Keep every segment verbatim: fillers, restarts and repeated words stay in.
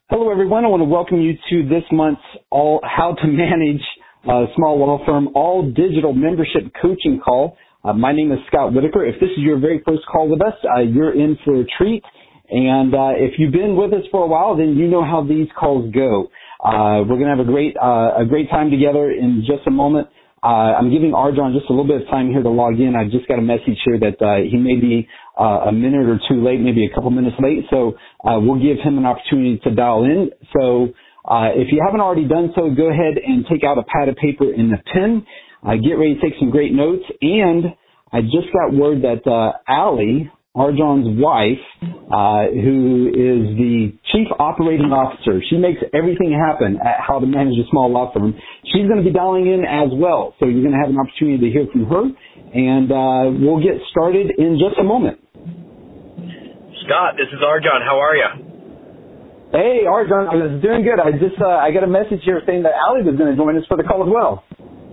Hello, everyone. I want to welcome you to this month's all How to Manage a Small Law Firm All Digital Membership Coaching Call. Uh, my name is Scott Whitaker. If this is your very first call with us, uh, you're in for a treat. And uh, if you've been with us for a while, then you know how these calls go. Uh, we're going to have a great uh, a great time together in just a moment. Uh, I'm giving Arjan just a little bit of time here to log in. I just got a message here that uh, he may be uh, a minute or two late, maybe a couple minutes late. So uh, we'll give him an opportunity to dial in. So uh, if you haven't already done so, go ahead and take out a pad of paper and a pen. Uh, get ready to take some great notes. And I just got word that uh, Allie, Arjan's wife, uh, who is the Chief Operating Officer. She makes everything happen at How to Manage a Small Law Firm. She's going to be dialing in as well, so you're going to have an opportunity to hear from her, and uh, we'll get started in just a moment. Scott, this is Arjan. How are you? Hey, Arjan, I was doing good. I just uh, I got a message here saying that Allie was going to join us for the call as well.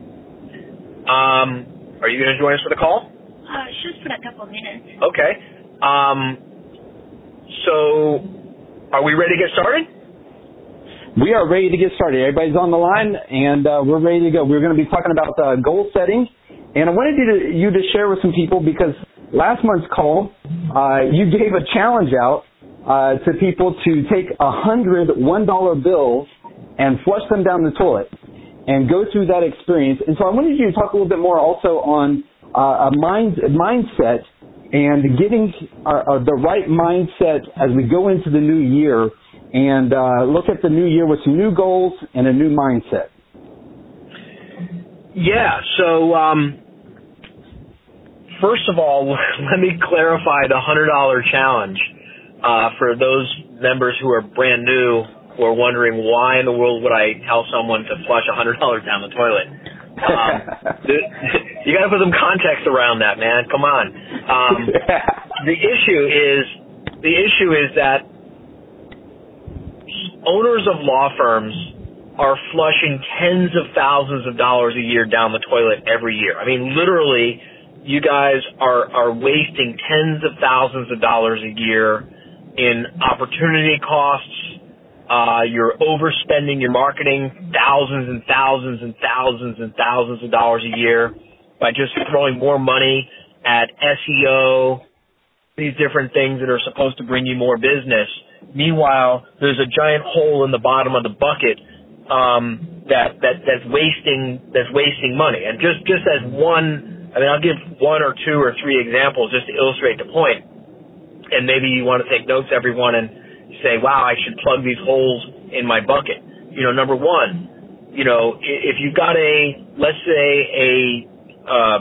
Um, are you going to join us for the call? Uh, just for a couple of minutes. Okay. Um, so, are we ready to get started? We are ready to get started. Everybody's on the line, and uh, we're ready to go. We're going to be talking about uh, goal setting, and I wanted you to, you to share with some people because last month's call, uh, you gave a challenge out uh, to people to take a hundred one dollar bills and flush them down the toilet and go through that experience. And so I wanted you to talk a little bit more also on Uh, a mind mindset and getting our, our, the right mindset as we go into the new year and uh, look at the new year with some new goals and a new mindset. Yeah, so um, first of all, let me clarify the one hundred dollar challenge uh, for those members who are brand new who are wondering why in the world would I tell someone to flush one hundred dollars down the toilet. Um, you got to put some context around that, man. Come on. Um, the issue is the issue is that owners of law firms are flushing tens of thousands of dollars a year down the toilet every year. I mean, literally, you guys are are wasting tens of thousands of dollars a year in opportunity costs. Uh, you're overspending your marketing thousands and thousands and thousands and thousands of dollars a year by just throwing more money at S E O, these different things that are supposed to bring you more business. Meanwhile, there's a giant hole in the bottom of the bucket um, that, that that's wasting that's wasting money. And just, just as one, I mean, I'll give one or two or three examples just to illustrate the point. And maybe you want to take notes, everyone, and say, wow, I should plug these holes in my bucket. You know, number one, you know, if you've got a, let's say a, uh,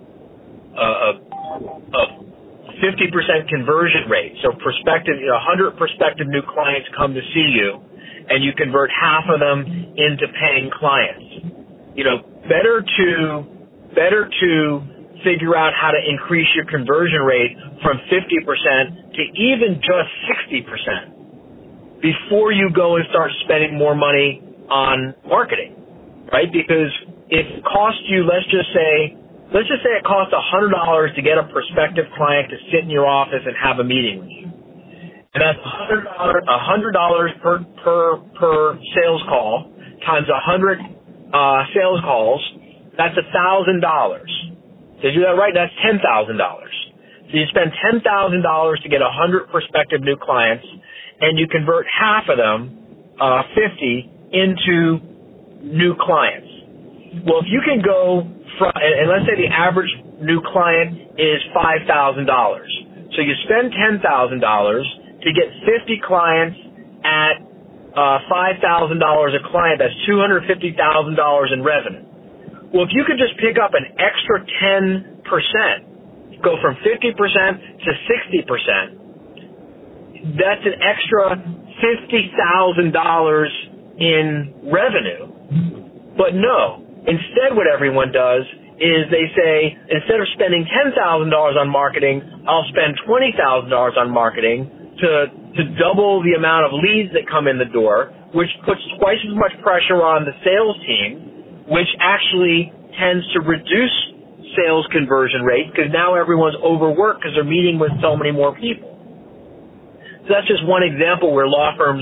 a, a fifty percent conversion rate, so prospective, you know, one hundred prospective new clients come to see you, and you convert half of them into paying clients. You know, better to, better to figure out how to increase your conversion rate from fifty percent to even just sixty percent. Before you go and start spending more money on marketing, right? Because if it costs you, let's just say, let's just say it costs one hundred dollars to get a prospective client to sit in your office and have a meeting with you. And that's one hundred dollars per, per, per sales call times one hundred uh, sales calls. That's one thousand dollars. Did you do that right? That's ten thousand dollars. So you spend ten thousand dollars to get one hundred prospective new clients, and you convert half of them, uh, fifty, into new clients. Well, if you can go from, and, and let's say the average new client is five thousand dollars. So you spend ten thousand dollars to get fifty clients at uh, five thousand dollars a client. That's two hundred fifty thousand dollars in revenue. Well, if you could just pick up an extra ten percent, go from fifty percent to sixty percent, that's an extra fifty thousand dollars in revenue. But no, instead what everyone does is they say, instead of spending ten thousand dollars on marketing, I'll spend twenty thousand dollars on marketing to, to double the amount of leads that come in the door, which puts twice as much pressure on the sales team, which actually tends to reduce sales conversion rate because now everyone's overworked because they're meeting with so many more people. So that's just one example where law firms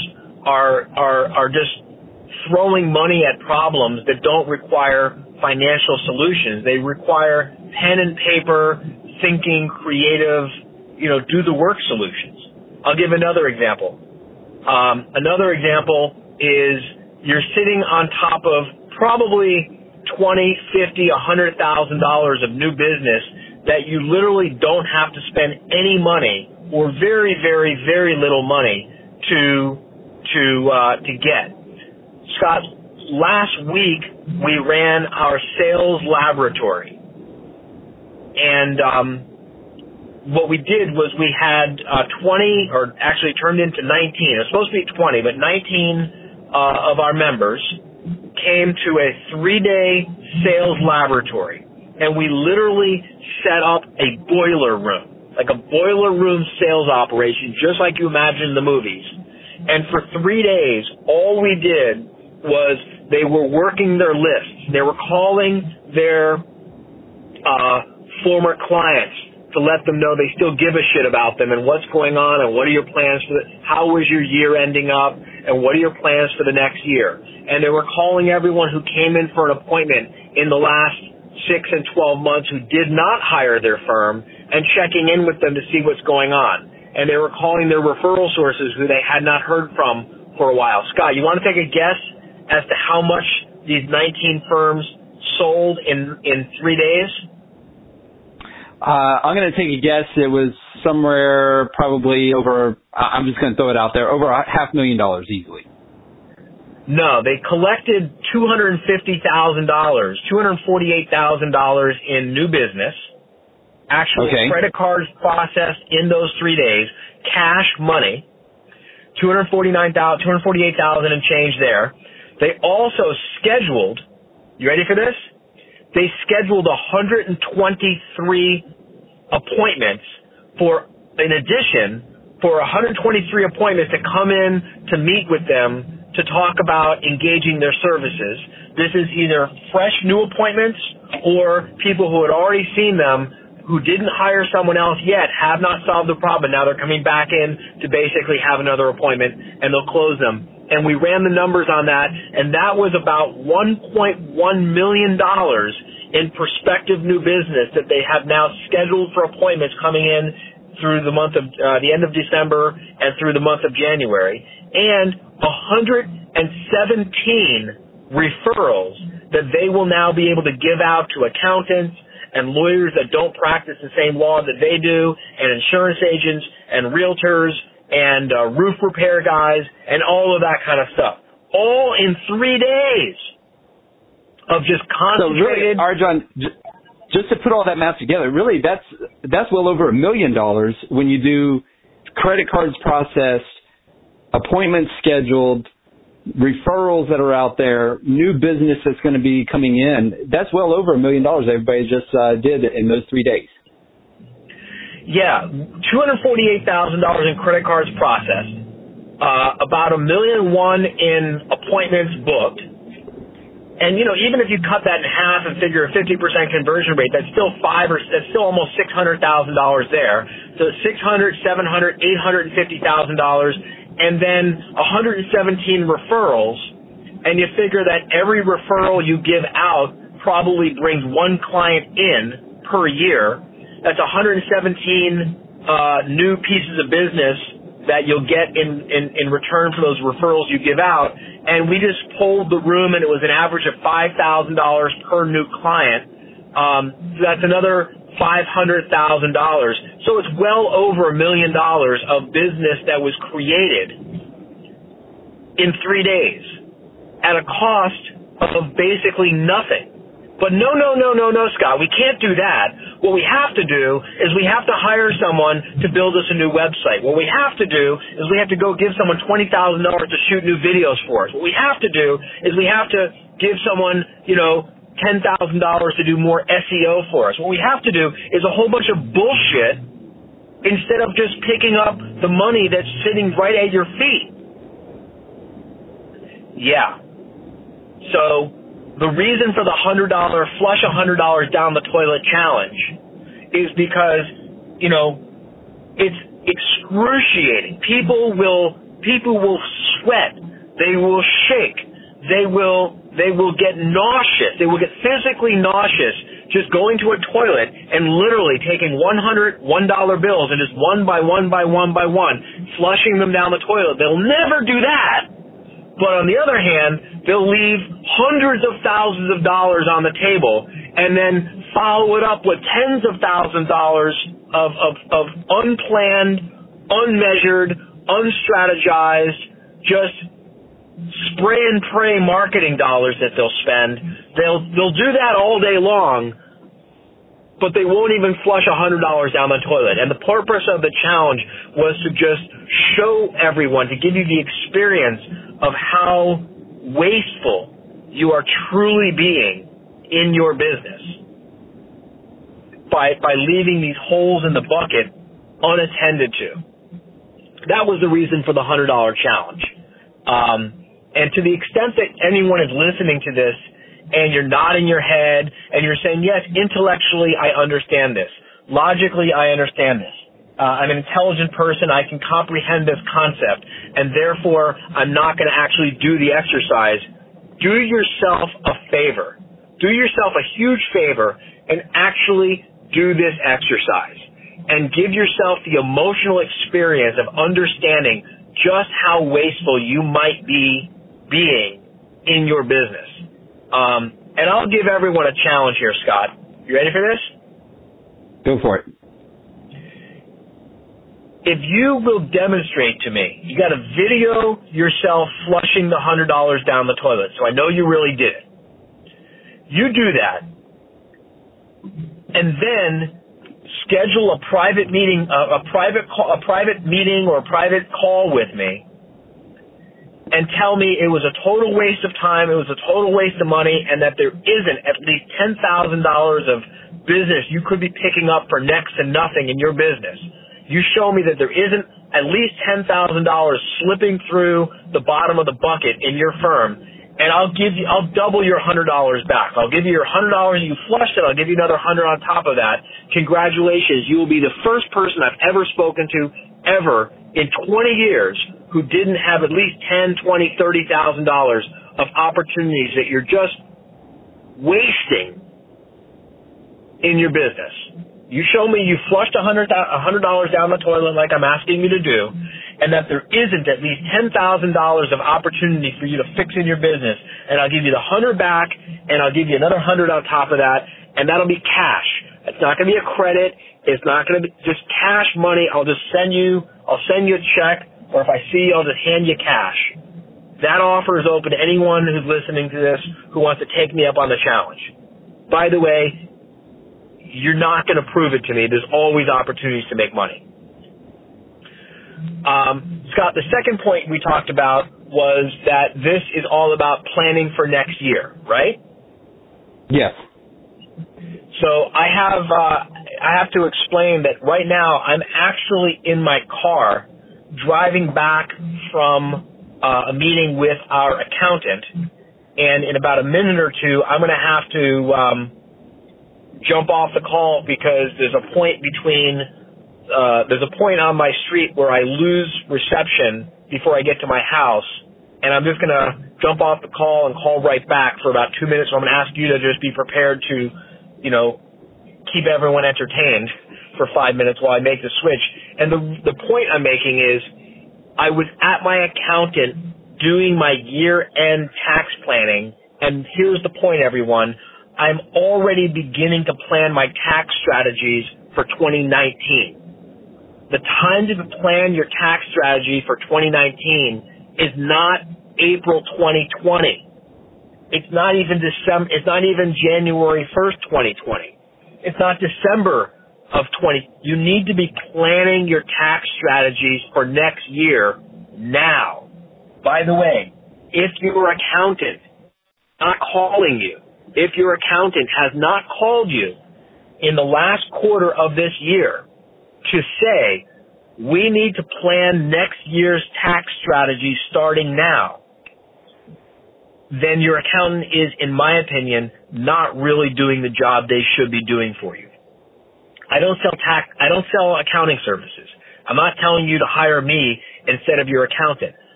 are are are just throwing money at problems that don't require financial solutions. They require pen and paper, thinking, creative, you know, do the work solutions. I'll give another example. Um, another example is you're sitting on top of probably twenty, fifty, a hundred thousand dollars of new business that you literally don't have to spend any money or very, very, very little money to to uh, to get. Scott, last week we ran our sales laboratory, and um, what we did was we had uh, twenty, or actually turned into nineteen. It was supposed to be twenty, but nineteen uh, of our members came to a three-day sales laboratory, and we literally set up a boiler room, like a boiler room sales operation, just like you imagine in the movies. And for three days, all we did was they were working their lists. They were calling their uh, former clients to let them know they still give a shit about them and what's going on and what are your plans for the, how was your year ending up and what are your plans for the next year. And they were calling everyone who came in for an appointment in the last six and twelve months who did not hire their firm and checking in with them to see what's going on. And they were calling their referral sources who they had not heard from for a while. Scott, you want to take a guess as to how much these nineteen firms sold in, in three days? Uh, I'm going to take a guess. It was somewhere probably over, I'm just going to throw it out there, over a half million dollars easily. No, they collected two hundred fifty thousand dollars, two hundred forty-eight thousand dollars in new business, actual okay. credit cards processed in those three days, cash money, two hundred forty-nine thousand, two hundred forty-eight thousand and change there. They also scheduled, you ready for this? They scheduled one hundred twenty-three appointments for, in addition, for one hundred twenty-three appointments to come in to meet with them to talk about engaging their services. This is either fresh new appointments or people who had already seen them who didn't hire someone else yet, have not solved the problem. Now they're coming back in to basically have another appointment, and they'll close them. And we ran the numbers on that, and that was about one point one million dollars in prospective new business that they have now scheduled for appointments coming in through the month of uh, the end of December and through the month of January, and one hundred seventeen referrals that they will now be able to give out to accountants and lawyers that don't practice the same law that they do, and insurance agents and realtors and uh, roof repair guys and all of that kind of stuff, all in three days of just concentrated. So really, Arjan, just to put all that math together, really that's that's well over a million dollars when you do credit cards processed, appointments scheduled, referrals that are out there, new business that's going to be coming in. That's well over a million dollars everybody just uh, did in those three days. Yeah, two hundred forty-eight thousand dollars in credit cards processed, uh, about a million one in appointments booked. And, you know, even if you cut that in half and figure a fifty percent conversion rate, that's still five or that's still almost six hundred thousand dollars there. So six hundred, seven hundred, eight hundred fifty thousand dollars, and then one hundred seventeen referrals. And you figure that every referral you give out probably brings one client in per year. That's one hundred seventeen uh, new pieces of business that you'll get in, in, in return for those referrals you give out. And we just polled the room, and it was an average of five thousand dollars per new client. Um, so that's another five hundred thousand dollars. So it's well over a million dollars of business that was created in three days at a cost of basically nothing. But no, no, no, no, no, Scott, we can't do that. What we have to do is we have to hire someone to build us a new website. What we have to do is we have to go give someone twenty thousand dollars to shoot new videos for us. What we have to do is we have to give someone, you know, ten thousand dollars to do more S E O for us. What we have to do is a whole bunch of bullshit instead of just picking up the money that's sitting right at your feet. Yeah. So the reason for the one hundred dollars flush one hundred dollars down the toilet challenge is because, you know, it's excruciating. People will people will sweat. They will shake. They will, they will get nauseous. They will get physically nauseous just going to a toilet and literally taking one hundred one dollar bills and just one by one by one by one, flushing them down the toilet. They'll never do that. But on the other hand, they'll leave hundreds of thousands of dollars on the table and then follow it up with tens of thousands of dollars of, of, of unplanned, unmeasured, unstrategized, just spray and pray marketing dollars that they'll spend. They'll they'll do that all day long, but they won't even flush one hundred dollars down the toilet. And the purpose of the challenge was to just show everyone, to give you the experience of how wasteful you are truly being in your business by by leaving these holes in the bucket unattended to. That was the reason for the one hundred dollar challenge. Um, and to the extent that anyone is listening to this and you're nodding your head and you're saying, yes, intellectually I understand this. Logically I understand this. Uh, I'm an intelligent person. I can comprehend this concept. And therefore I'm not going to actually do the exercise. Do yourself a favor. Do yourself a huge favor and actually do this exercise. And give yourself the emotional experience of understanding just how wasteful you might be being in your business. Um, and I'll give everyone a challenge here, Scott. You ready for this? Go for it. If you will demonstrate to me, you got to video yourself flushing the one hundred dollars down the toilet, so I know you really did it. You do that, and then schedule a private meeting, a, a private call, a private meeting or a private call with me, and tell me it was a total waste of time, it was a total waste of money, and that there isn't at least ten thousand dollars of business you could be picking up for next to nothing in your business. You show me that there isn't at least ten thousand dollars slipping through the bottom of the bucket in your firm, and I'll give you, I'll double your one hundred dollars back. I'll give you your one hundred dollars, you flushed it, I'll give you another one hundred dollars on top of that. Congratulations, you will be the first person I've ever spoken to ever in twenty years who didn't have at least ten, twenty, thirty thousand dollars of opportunities that you're just wasting in your business. You show me you flushed one hundred dollars down the toilet like I'm asking you to do, and that there isn't at least ten thousand dollars of opportunity for you to fix in your business, and I'll give you the one hundred back, and I'll give you another one hundred on top of that, and that'll be cash. It's not going to be a credit. It's not going to be just cash money. I'll just send you, I'll send you a check, or if I see you, I'll just hand you cash. That offer is open to anyone who's listening to this who wants to take me up on the challenge. By the way, you're not going to prove it to me. There's always opportunities to make money. Um, Scott, the second point we talked about was that this is all about planning for next year, right? Yes. So I have uh, I have to explain that right now I'm actually in my car driving back from uh, a meeting with our accountant, and in about a minute or two I'm going to have to um, jump off the call because there's a point between uh, there's a point on my street where I lose reception before I get to my house, and I'm just going to jump off the call and call right back for about two minutes. So I'm going to ask you to just be prepared to, you know, keep everyone entertained for five minutes while I make the switch. And the the point I'm making is I was at my accountant doing my year-end tax planning, and here's the point, everyone. I'm already beginning to plan my tax strategies for twenty nineteen. The time to plan your tax strategy for twenty nineteen is not April twenty twenty. It's not even December. It's not even January first, twenty twenty. It's not December of twenty. You need to be planning your tax strategies for next year now. By the way, if your accountant is not calling you, if your accountant has not called you in the last quarter of this year to say, we need to plan next year's tax strategy starting now, then your accountant is, in my opinion, not really doing the job they should be doing for you. I don't sell tax, I don't sell accounting services. I'm not telling you to hire me instead of your accountant.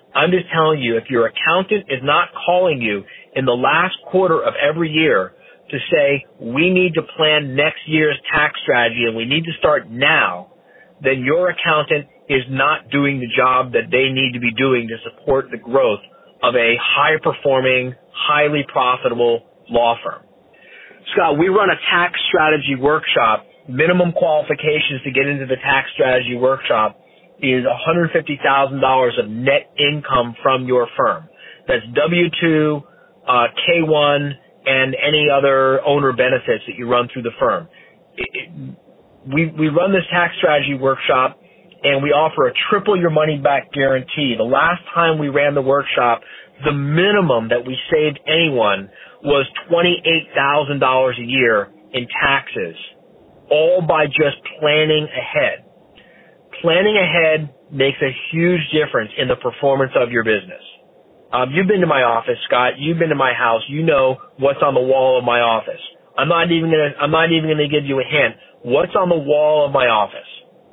I'm just telling you, if your accountant is not calling you in the last quarter of every year to say, we need to plan next year's tax strategy and we need to start now, then your accountant is not doing the job that they need to be doing to support the growth of a high-performing, highly profitable law firm. Scott, we run a tax strategy workshop. Minimum qualifications to get into the tax strategy workshop is one hundred fifty thousand dollars of net income from your firm. That's W two, uh, K one, and any other owner benefits that you run through the firm. It, it, we, we run this tax strategy workshop, and we offer a triple your money back guarantee. The last time we ran the workshop, the minimum that we saved anyone was twenty-eight thousand dollars a year in taxes, all by just planning ahead. Planning ahead makes a huge difference in the performance of your business. Um, you've been to my office, Scott. You've been to my house. You know what's on the wall of my office. I'm not even gonna. I'm not even gonna give you a hint. What's on the wall of my office?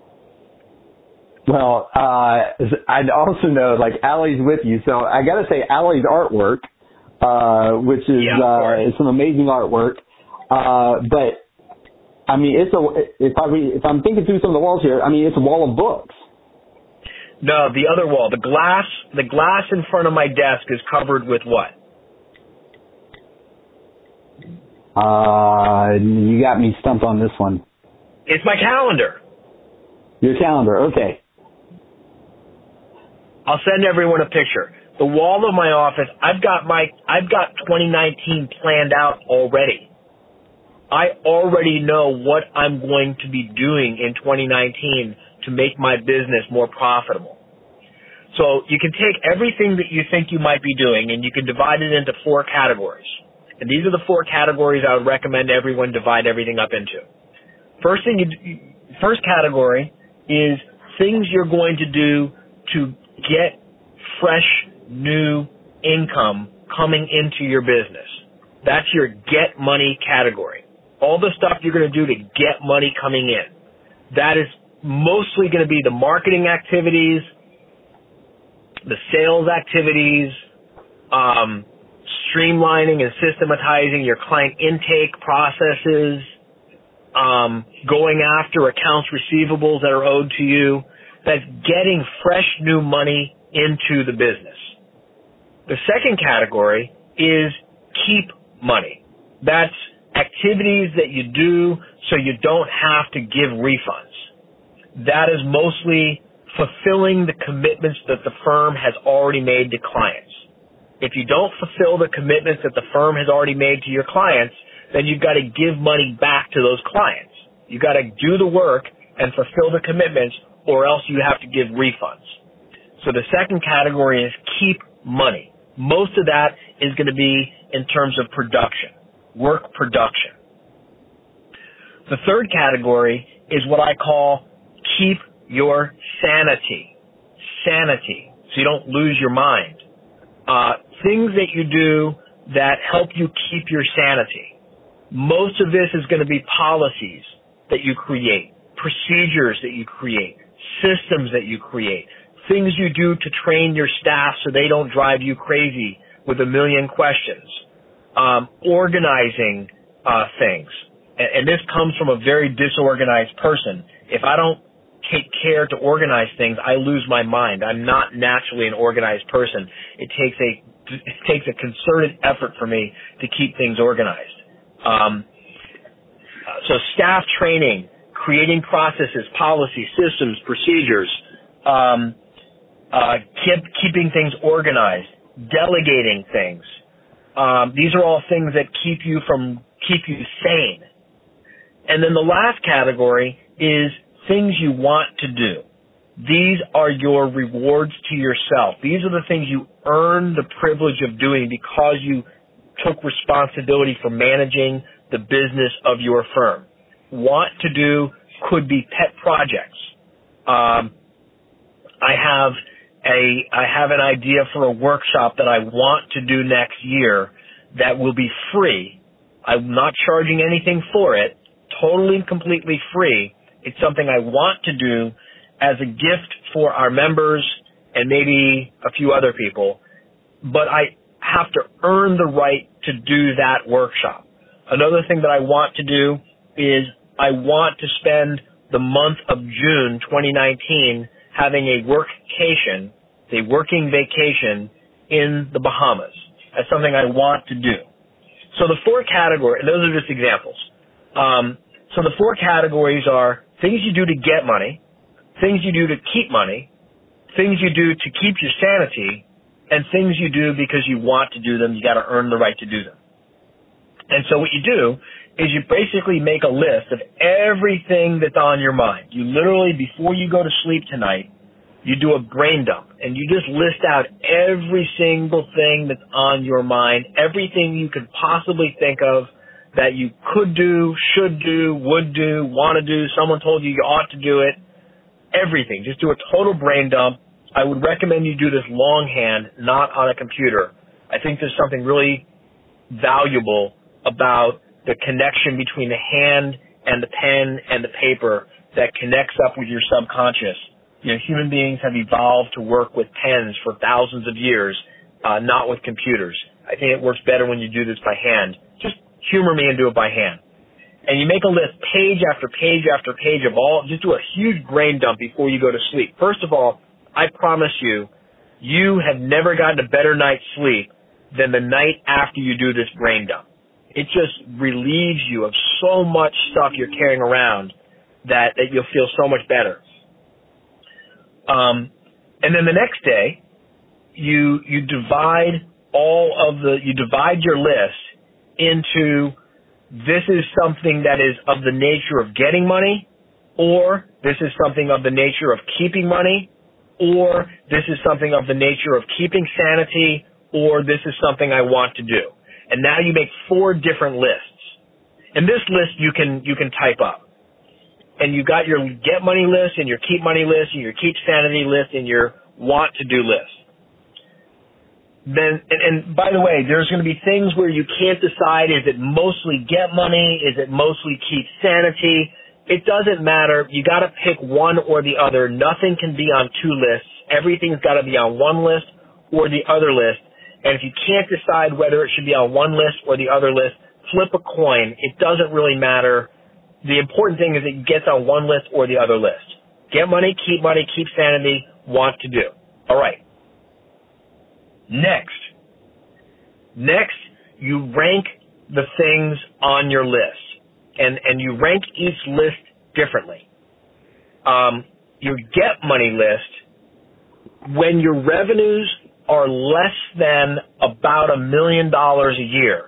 Well, uh, I also know, like, Allie's with you, so I gotta say Allie's artwork, uh, which is, yeah, uh, is some amazing artwork, uh, but, I mean, it's a, if I, if I'm thinking through some of the walls here, I mean, it's a wall of books. No, the other wall, the glass, the glass in front of my desk is covered with what? Uh, you got me stumped on this one. It's my calendar. Your calendar, okay. I'll send everyone a picture. The wall of my office, I've got my, I've got twenty nineteen planned out already. I already know what I'm going to be doing in twenty nineteen to make my business more profitable. So you can take everything that you think you might be doing and you can divide it into four categories. And these are the four categories I would recommend everyone divide everything up into. First thing you, first category is things you're going to do to get fresh, new income coming into your business. That's your get money category. All the stuff you're going to do to get money coming in. That is mostly going to be the marketing activities, the sales activities, um, streamlining and systematizing your client intake processes, um, going after accounts receivables that are owed to you. That's getting fresh new money into the business. The second category is keep money. That's activities that you do so you don't have to give refunds. That is mostly fulfilling the commitments that the firm has already made to clients. If you don't fulfill the commitments that the firm has already made to your clients, then you've got to give money back to those clients. You've got to do the work and fulfill the commitments, or else you have to give refunds. So the second category is keep money. Most of that is going to be in terms of production, work production. The third category is what I call keep your sanity. Sanity, so you don't lose your mind. Uh, things that you do that help you keep your sanity. Most of this is going to be policies that you create, procedures that you create, systems that you create, things you do to train your staff so they don't drive you crazy with a million questions, um, organizing uh, things. And, and this comes from a very disorganized person. If I don't take care to organize things, I lose my mind. I'm not naturally an organized person. It takes a it takes a concerted effort for me to keep things organized. Um, so staff training, creating processes, policies, systems, procedures, um, uh, keep, keeping things organized, delegating things. Um, these are all things that keep you from keep you sane. And then the last category is things you want to do. These are your rewards to yourself. These are the things you earn the privilege of doing because you took responsibility for managing the business of your firm. Want to do could be pet projects. Um, I have a I have an idea for a workshop that I want to do next year that will be free. I'm not charging anything for it, totally and completely free. It's something I want to do as a gift for our members and maybe a few other people, but I have to earn the right to do that workshop. Another thing that I want to do is I want to spend the month of June twenty nineteen having a workcation, a working vacation in the Bahamas. That's something I want to do. So the four categories, those are just examples. Um, so the four categories are things you do to get money, things you do to keep money, things you do to keep your sanity, and things you do because you want to do them. You got to earn the right to do them. And so what you do is you basically make a list of everything that's on your mind. You literally, before you go to sleep tonight, you do a brain dump, and you just list out every single thing that's on your mind, everything you could possibly think of that you could do, should do, would do, want to do, someone told you you ought to do it, everything. Just do a total brain dump. I would recommend you do this longhand, not on a computer. I think there's something really valuable about the connection between the hand and the pen and the paper that connects up with your subconscious. You know, human beings have evolved to work with pens for thousands of years, uh, not with computers. I think it works better when you do this by hand. Just humor me and do it by hand. And you make a list page after page after page of all, just do a huge brain dump before you go to sleep. First of all, I promise you, you have never gotten a better night's sleep than the night after you do this brain dump. It just relieves you of so much stuff you're carrying around that, that you'll feel so much better. Um, and then the next day, you you divide all of the you divide your list into this is something that is of the nature of getting money, or this is something of the nature of keeping money, or this is something of the nature of keeping sanity, or this is something I want to do. And now you make four different lists. And this list you can you can type up. And you got your get money list and your keep money list and your keep sanity list and your want to do list. Then and, and by the way, there's going to be things where you can't decide, is it mostly get money, is it mostly keep sanity? It doesn't matter. You got to pick one or the other. Nothing can be on two lists. Everything's got to be on one list or the other list. And if you can't decide whether it should be on one list or the other list, flip a coin. It doesn't really matter. The important thing is it gets on one list or the other list. Get money, keep money, keep sanity, want to do. All right. Next. Next, you rank the things on your list. And, and you rank each list differently. Um, your get money list, when your revenues are less than about a million dollars a year,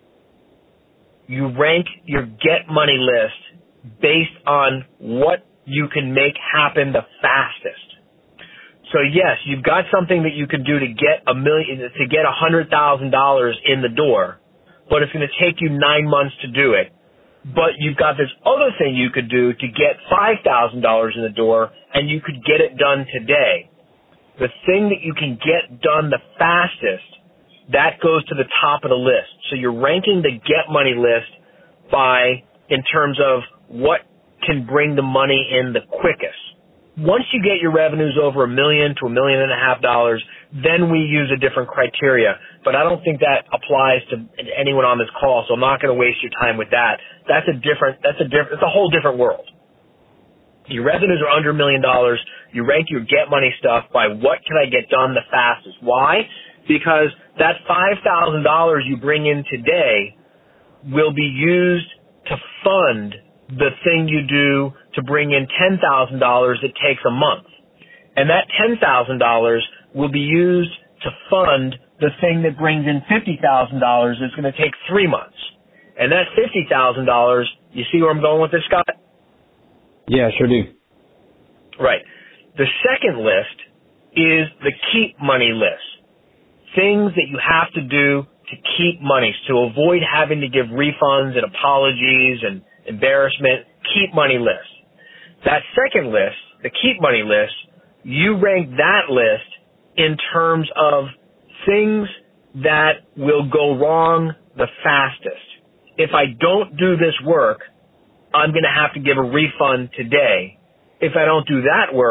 you rank your get money list based on what you can make happen the fastest. So yes, you've got something that you can do to get a million, to get a hundred thousand dollars in the door, but it's going to take you nine months to do it. But you've got this other thing you could do to get five thousand dollars in the door, and you could get it done today. The thing that you can get done the fastest, that goes to the top of the list. So you're ranking the get money list by, in terms of what can bring the money in the quickest. Once you get your revenues over a million to a million and a half dollars, then we use a different criteria. But I don't think that applies to anyone on this call, so I'm not going to waste your time with that. That's a different, that's a different, it's a whole different world. Your revenues are under a million dollars. You rank your get money stuff by what can I get done the fastest. Why? Because that five thousand dollars you bring in today will be used to fund the thing you do to bring in ten thousand dollars that takes a month. And that ten thousand dollars will be used to fund the thing that brings in fifty thousand dollars that's going to take three months. And that fifty thousand dollars, you see where I'm going with this, Scott? Yeah, sure do. Right. The second list is the keep money list. Things that you have to do to keep money, to avoid having to give refunds and apologies and embarrassment. Keep money list. That second list, the keep money list, you rank that list in terms of things that will go wrong the fastest. If I don't do this work, I'm going to have to give a refund today. If I don't do that work,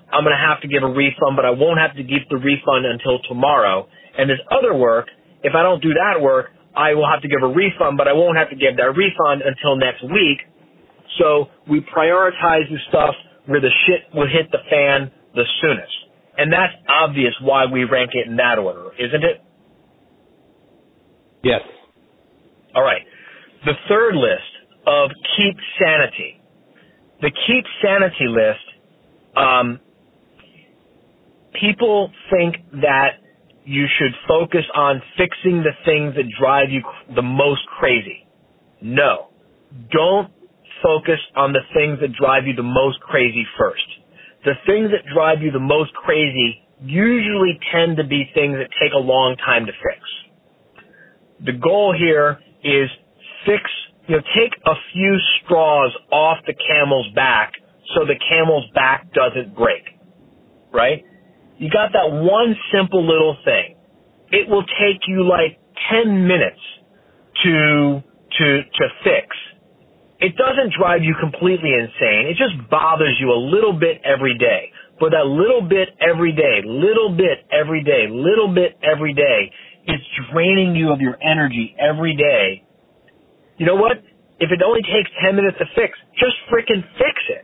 I'm going to have to give a refund, but I won't have to give the refund until tomorrow. And this other work, if I don't do that work, I will have to give a refund, but I won't have to give that refund until next week. So we prioritize the stuff where the shit will hit the fan the soonest. And that's obvious why we rank it in that order, isn't it? Yes. All right. The third list of keep sanity. The keep sanity list, um, people think that you should focus on fixing the things that drive you the most crazy. No. Don't focus on the things that drive you the most crazy first. The things that drive you the most crazy usually tend to be things that take a long time to fix. The goal here is fix, you know, take a few straws off the camel's back so the camel's back doesn't break, right? You got that one simple little thing. It will take you like ten minutes to, to, to fix. It doesn't drive you completely insane. It just bothers you a little bit every day. But that little bit every day, little bit every day, little bit every day, it's draining you of your energy every day. You know what? If it only takes ten minutes to fix, just freaking fix it.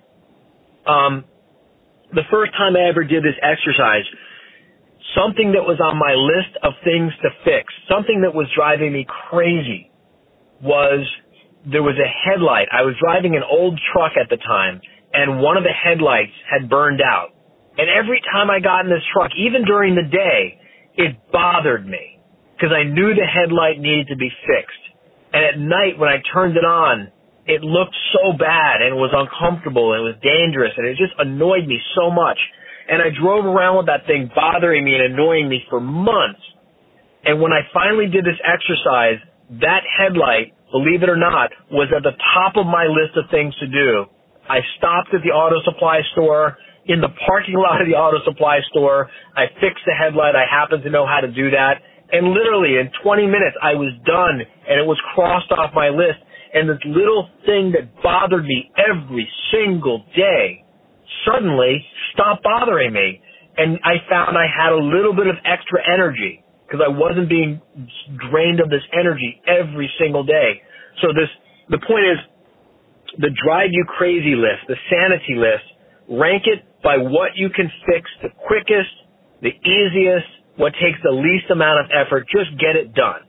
Um, the first time I ever did this exercise, something that was on my list of things to fix, something that was driving me crazy was there was a headlight. I was driving an old truck at the time, and one of the headlights had burned out. And every time I got in this truck, even during the day, it bothered me because I knew the headlight needed to be fixed. And at night when I turned it on, it looked so bad and it was uncomfortable and it was dangerous and it just annoyed me so much. And I drove around with that thing bothering me and annoying me for months. And when I finally did this exercise, that headlight, believe it or not, was at the top of my list of things to do. I stopped at the auto supply store. In the parking lot of the auto supply store, I fixed the headlight. I happened to know how to do that. And literally in twenty minutes, I was done, and it was crossed off my list. And this little thing that bothered me every single day suddenly stopped bothering me. And I found I had a little bit of extra energy because I wasn't being drained of this energy every single day. So this, the point is, the drive you crazy list, the sanity list, rank it by what you can fix the quickest, the easiest, what takes the least amount of effort. Just get it done.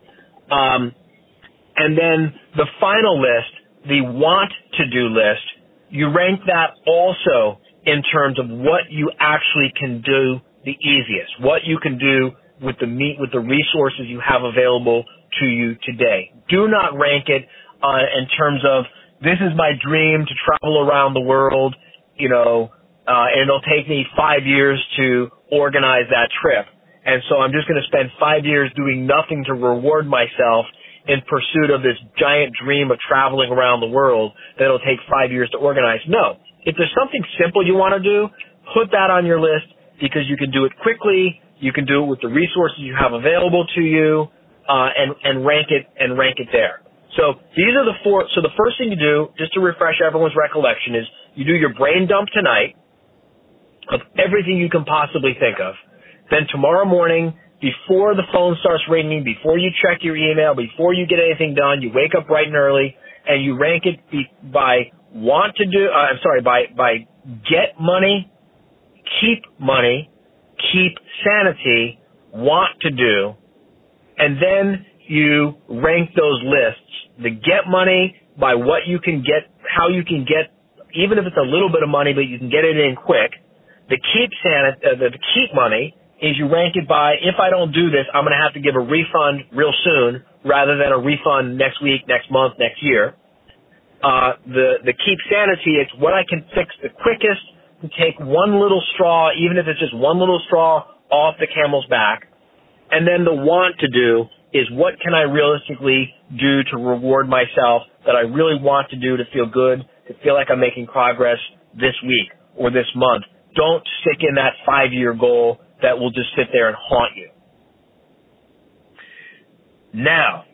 Um, and then the final list, the want to do list, you rank that also in terms of what you actually can do the easiest, what you can do with the meat, with the resources you have available to you today. Do not rank it uh, in terms of this is my dream to travel around the world, you know, uh, and it'll take me five years to organize that trip. And so I'm just going to spend five years doing nothing to reward myself in pursuit of this giant dream of traveling around the world that'll take five years to organize. No. If there's something simple you want to do, put that on your list because you can do it quickly. You can do it with the resources you have available to you, uh, and, and rank it, and rank it there. So these are the four. So the first thing you do, just to refresh everyone's recollection, is you do your brain dump tonight of everything you can possibly think of. Then tomorrow morning, before the phone starts ringing, before you check your email, before you get anything done, you wake up bright and early and you rank it by want to do, uh, I'm sorry, by, by get money, keep money, keep sanity, want to do, and then you rank those lists. The get money by what you can get, how you can get, even if it's a little bit of money, but you can get it in quick. The keep sanity, uh, the, the keep money is you rank it by, if I don't do this, I'm going to have to give a refund real soon rather than a refund next week, next month, next year. Uh, the, the keep sanity, it's what I can fix the quickest to take one little straw, even if it's just one little straw off the camel's back. And then the want to do is what can I realistically do to reward myself that I really want to do to feel good, to feel like I'm making progress this week or this month. Don't stick in that five-year goal that will just sit there and haunt you. Now,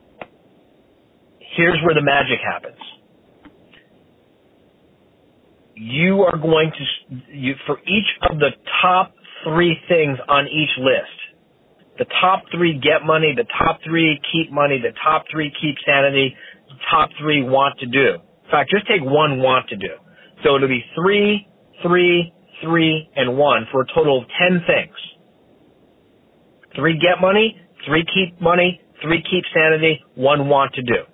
here's where the magic happens. you are going to, you, for each of the top three things on each list, the top three get money, the top three keep money, the top three keep sanity, the top three want to do. In fact, just take one want to do. So it'll be three, three, three, and one for a total of ten things. Three get money, three keep money, three keep sanity, one want to do.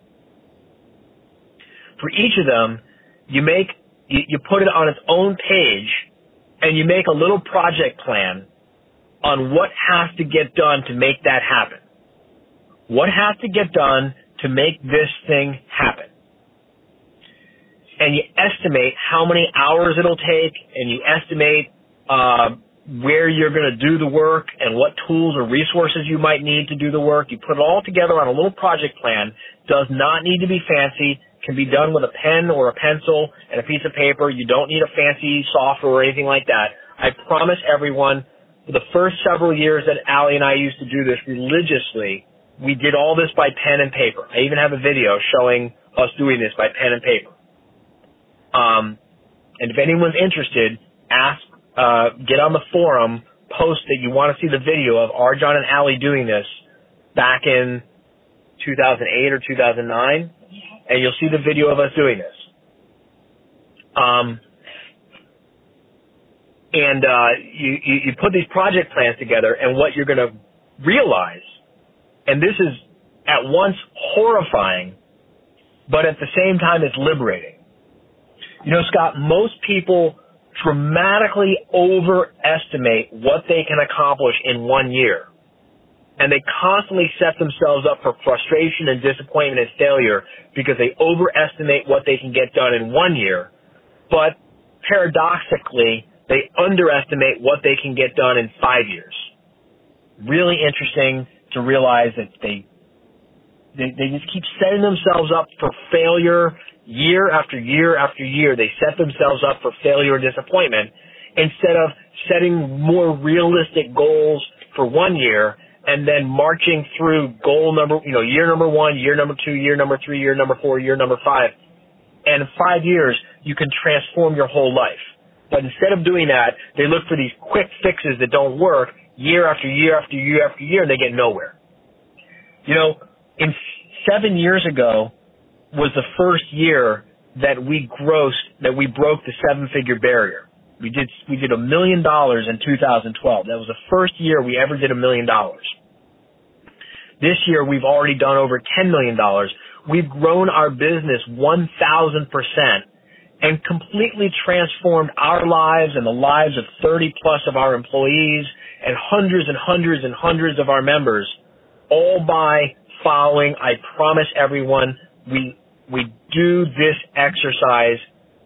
For each of them, you make, you, you put it on its own page, and you make a little project plan on what has to get done to make that happen. What has to get done to make this thing happen? And you estimate how many hours it'll take, and you estimate uh, where you're going to do the work and what tools or resources you might need to do the work. You put it all together on a little project plan. Does not need to be fancy. Can be done with a pen or a pencil and a piece of paper. You don't need a fancy software or anything like that. I promise everyone, for the first several years that Allie and I used to do this religiously, we did all this by pen and paper. I even have a video showing us doing this by pen and paper. Um, and if anyone's interested, ask, uh, get on the forum, post that you want to see the video of Arjan and Allie doing this back in two thousand eight or two thousand nine, and you'll see the video of us doing this. Um, and uh, you, you, you put these project plans together, and what you're going to realize, and this is at once horrifying, but at the same time it's liberating. You know, Scott, most people dramatically overestimate what they can accomplish in one year. And they constantly set themselves up for frustration and disappointment and failure because they overestimate what they can get done in one year. But paradoxically, they underestimate what they can get done in five years. Really interesting to realize that they, they, they just keep setting themselves up for failure year after year after year. They set themselves up for failure and disappointment instead of setting more realistic goals for one year and then marching through goal number, you know, year number one, year number two, year number three, year number four, year number five. And in five years, you can transform your whole life. But instead of doing that, they look for these quick fixes that don't work year after year after year after year, and they get nowhere. You know, in seven years ago was the first year that we grossed, that we broke the seven-figure barrier. We did we did a million dollars in two thousand twelve. That was the first year we ever did a million dollars. This year we've already done over ten million dollars. We've grown our business one thousand percent and completely transformed our lives and the lives of thirty plus of our employees and hundreds and hundreds and hundreds of our members, all by following, I promise everyone, we we do this exercise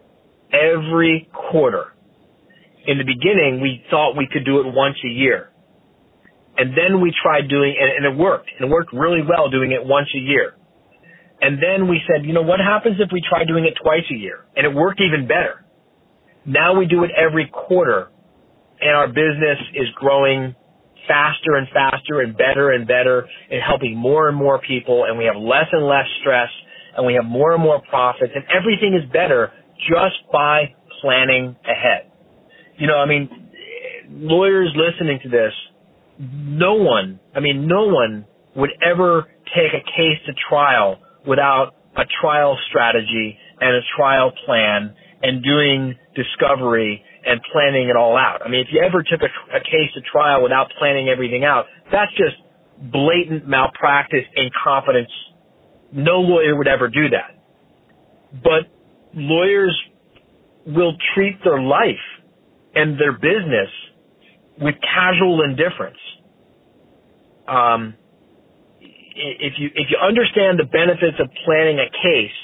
every quarter. In the beginning, we thought we could do it once a year. And then we tried doing, and, and it worked. And it worked really well doing it once a year. And then we said, you know, what happens if we try doing it twice a year? And it worked even better. Now we do it every quarter, and our business is growing faster and faster and better and better and helping more and more people, and we have less and less stress, and we have more and more profits, and everything is better just by planning ahead. You know, I mean, lawyers listening to this, no one, I mean, no one would ever take a case to trial without a trial strategy and a trial plan and doing discovery and planning it all out. I mean, if you ever took a, a case to trial without planning everything out, that's just blatant malpractice, incompetence. No lawyer would ever do that. But lawyers will treat their life and their business with casual indifference. Um, if you if you understand the benefits of planning a case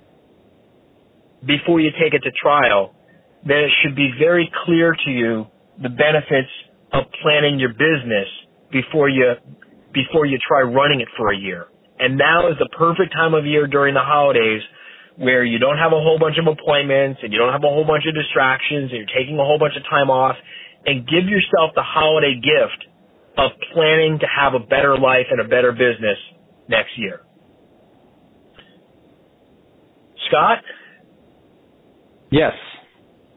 before you take it to trial, then it should be very clear to you the benefits of planning your business before you before you try running it for a year. And now is the perfect time of year during the holidays where you don't have a whole bunch of appointments and you don't have a whole bunch of distractions and you're taking a whole bunch of time off, and give yourself the holiday gift of planning to have a better life and a better business next year. Scott? Yes.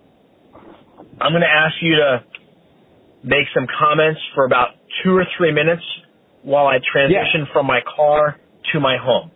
I'm going to ask you to make some comments for about two or three minutes while I transition yeah. from my car to my home.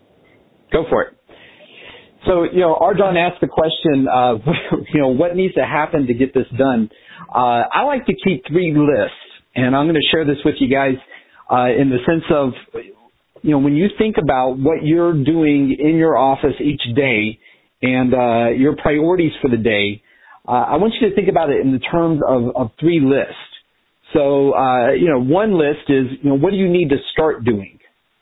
Go for it. So, you know, Arjan asked the question, uh, you know, what needs to happen to get this done? Uh, I like to keep three lists, and I'm going to share this with you guys uh, in the sense of, you know, when you think about what you're doing in your office each day and uh, your priorities for the day, uh, I want you to think about it in the terms of, of three lists. So, uh, you know, one list is, you know, what do you need to start doing?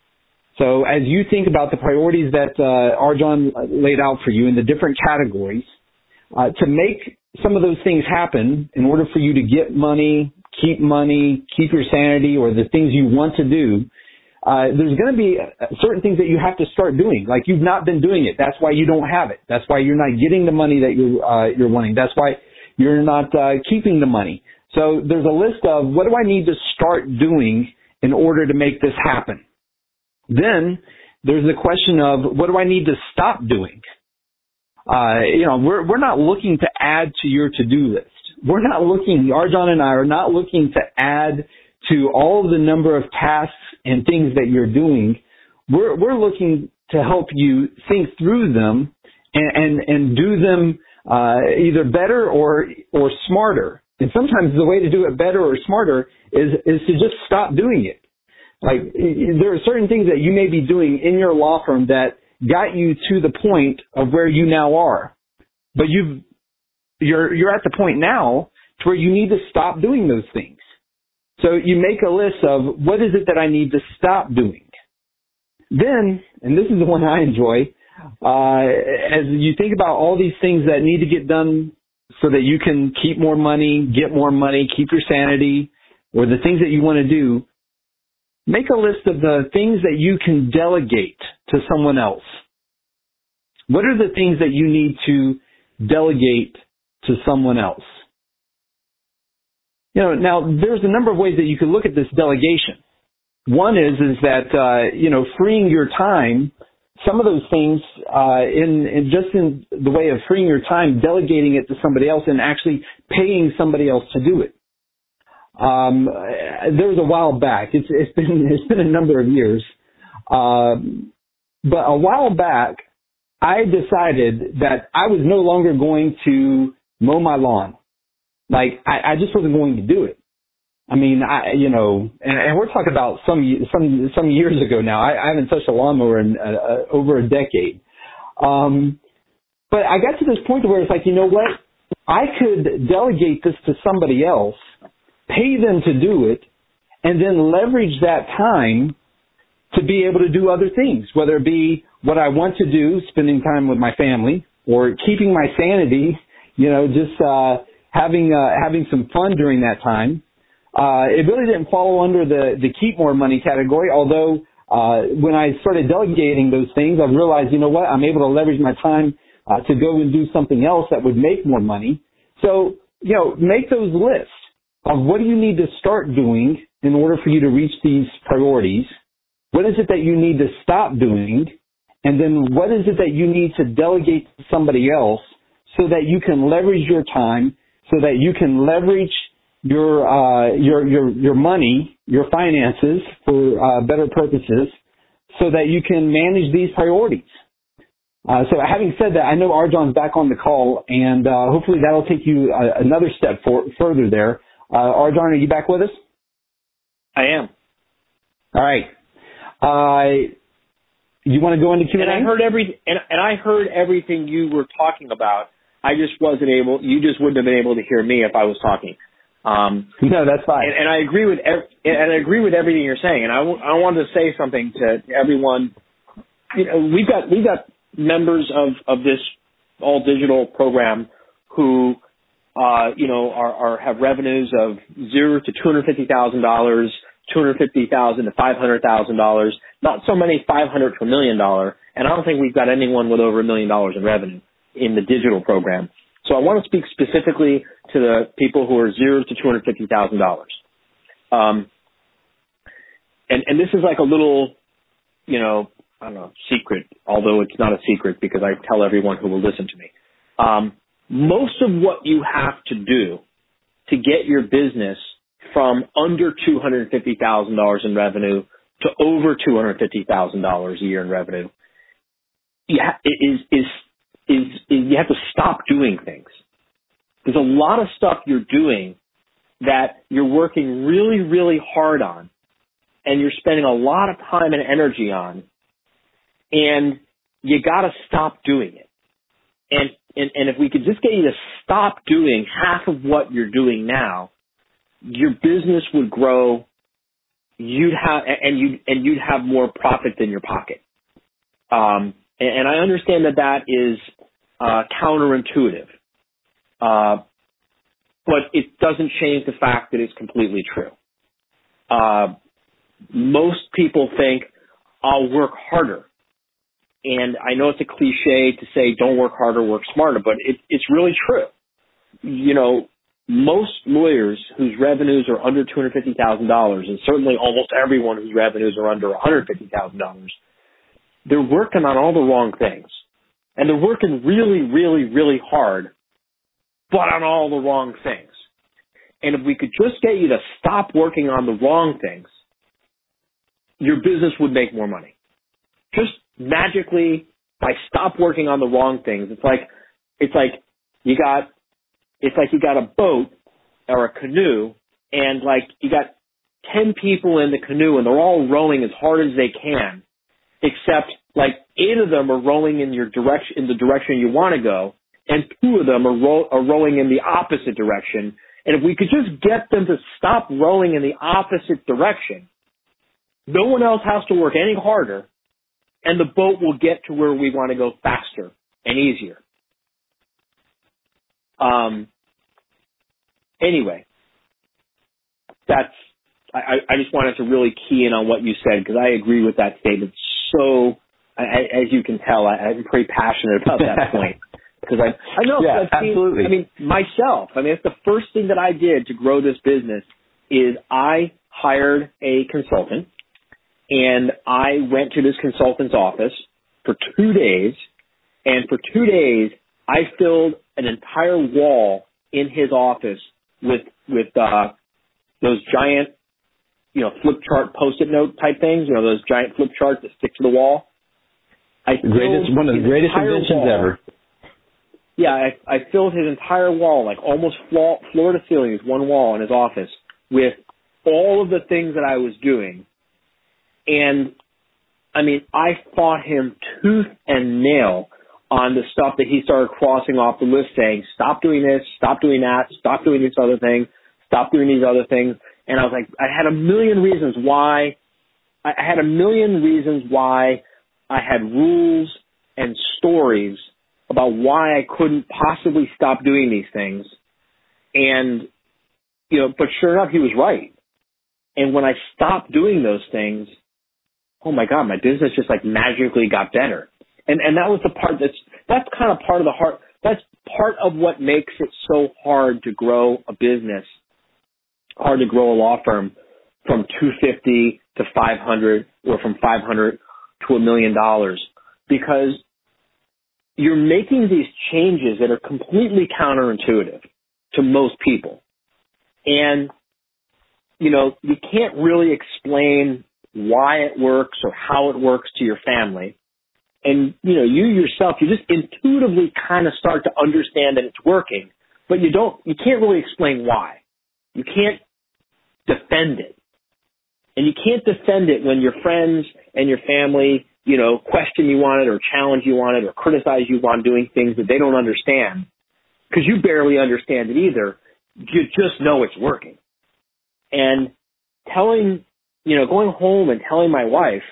So as you think about the priorities that uh, Arjan laid out for you in the different categories, uh, to make some of those things happen in order for you to get money, keep money, keep your sanity, or the things you want to do, uh, there's going to be certain things that you have to start doing. Like you've not been doing it. That's why you don't have it. That's why you're not getting the money that you're, uh, you're wanting. That's why you're not uh, keeping the money. So there's a list of what do I need to start doing in order to make this happen? Then there's the question of what do I need to stop doing? Uh, you know, we're, we're not looking to add to your to-do list. We're not looking, Arjan and I are not looking to add to all of the number of tasks and things that you're doing. We're, we're looking to help you think through them and, and, and do them, uh, either better or, or smarter. And sometimes the way to do it better or smarter is, is to just stop doing it. Like, there are certain things that you may be doing in your law firm that got you to the point of where you now are. But you've, you're, you're at the point now to where you need to stop doing those things. So you make a list of what is it that I need to stop doing. Then, and this is the one I enjoy, uh, as you think about all these things that need to get done so that you can keep more money, get more money, keep your sanity, or the things that you want to do, make a list of the things that you can delegate to someone else. What are the things that you need to delegate to someone else? You know, now there's a number of ways that you can look at this delegation. One is is that uh, you know, freeing your time. Some of those things, uh, in, in just in the way of freeing your time, delegating it to somebody else, and actually paying somebody else to do it. Um, there was a while back. It's, it's been it's been a number of years, um, but a while back, I decided that I was no longer going to mow my lawn. Like I, I just wasn't going to do it. I mean, I you know, and, and we're talking about some some some years ago now. I, I haven't touched a lawnmower in uh, uh, over a decade. Um, but I got to this point where it's like, you know what? I could delegate this to somebody else, pay them to do it, and then leverage that time to be able to do other things, whether it be what I want to do, spending time with my family, or keeping my sanity, you know, just uh, having uh, having some fun during that time. Uh, it really didn't fall under the, the keep more money category, although uh, when I started delegating those things, I realized, you know what, I'm able to leverage my time uh, to go and do something else that would make more money. So, you know, make those lists of what do you need to start doing in order for you to reach these priorities. What is it that you need to stop doing? And then what is it that you need to delegate to somebody else so that you can leverage your time, so that you can leverage your uh, your your your money, your finances for uh, better purposes, so that you can manage these priorities. Uh, so having said that, I know Arjan's back on the call, and uh, hopefully that'll take you uh, another step for, further there. Uh, Arjan, are you back with us? I am. All right. Uh, you want to go into Q and A? And I heard every and, and I heard everything you were talking about. I just wasn't able. You just wouldn't have been able to hear me if I was talking. Um, no, that's fine. And, and I agree with ev- and I agree with everything you're saying. And I, w- I wanted to say something to everyone. You know, we've got we've got members of, of this all digital program who, uh, you know, are, are have revenues of zero to two hundred fifty thousand dollars, two hundred fifty thousand to five hundred thousand dollars. Not so many five hundred to a million dollar. And I don't think we've got anyone with over a million dollars in revenue in the digital program. So I want to speak specifically to the people who are zero to two hundred fifty thousand dollars. Um, and, and this is like a little, you know, I don't know, secret, although it's not a secret because I tell everyone who will listen to me. Um, most of what you have to do to get your business from under two hundred fifty thousand dollars in revenue to over two hundred fifty thousand dollars a year in revenue yeah, is, is, is, is you have to stop doing things. There's a lot of stuff you're doing that you're working really, really hard on, and you're spending a lot of time and energy on, and you got to stop doing it. And, and and if we could just get you to stop doing half of what you're doing now, your business would grow. You'd have and you and you'd have more profit than your pocket. Um, and, and I understand that that is uh, counterintuitive, uh, but it doesn't change the fact that it's completely true. Uh, most people think I'll work harder. And I know it's a cliche to say don't work harder, work smarter, but it, it's really true. You know, most lawyers whose revenues are under two hundred fifty thousand dollars, and certainly almost everyone whose revenues are under one hundred fifty thousand dollars, they're working on all the wrong things. And they're working really, really, really hard, but on all the wrong things. And if we could just get you to stop working on the wrong things, your business would make more money. Just magically, by stop working on the wrong things. It's like, it's like you got, it's like you got a boat or a canoe, and like you got ten people in the canoe, and they're all rowing as hard as they can, except like eight of them are rowing in your direction, in the direction you want to go, and two of them are, row, are rowing in the opposite direction. And if we could just get them to stop rowing in the opposite direction, no one else has to work any harder, and the boat will get to where we want to go faster and easier. Um. Anyway, that's, I, I just wanted to really key in on what you said, because I agree with that statement. So, I, as you can tell, I, I'm pretty passionate about that point. Because I, I know, yeah, I've seen, absolutely. I mean, myself, I mean, it's the first thing that I did to grow this business is I hired a consultant. And I went to this consultant's office for two days, and for two days, I filled an entire wall in his office with with uh, those giant, you know, flip chart post-it note type things, you know, those giant flip charts that stick to the wall. I greatest, one of the greatest inventions wall. ever. Yeah, I, I filled his entire wall, like almost floor, floor to ceiling, is one wall in his office, with all of the things that I was doing. And, I mean, I fought him tooth and nail on the stuff that he started crossing off the list, saying, stop doing this, stop doing that, stop doing this other thing, stop doing these other things. And I was like, I had a million reasons why, I had a million reasons why I had rules and stories about why I couldn't possibly stop doing these things. And, you know, but sure enough, he was right. And when I stopped doing those things, oh my God, my business just like magically got better. And and that was the part that's, that's kind of part of the heart, that's part of what makes it so hard to grow a business, hard to grow a law firm from two hundred fifty to five hundred or from five hundred to a million dollars, because you're making these changes that are completely counterintuitive to most people. And, you know, you can't really explain why it works or how it works to your family. And, you know, you yourself, you just intuitively kind of start to understand that it's working, but you don't, you can't really explain why. You can't defend it. And you can't defend it when your friends and your family, you know, question you on it or challenge you on it or criticize you on doing things that they don't understand, because you barely understand it either. You just know it's working. And telling, you know, going home and telling my wife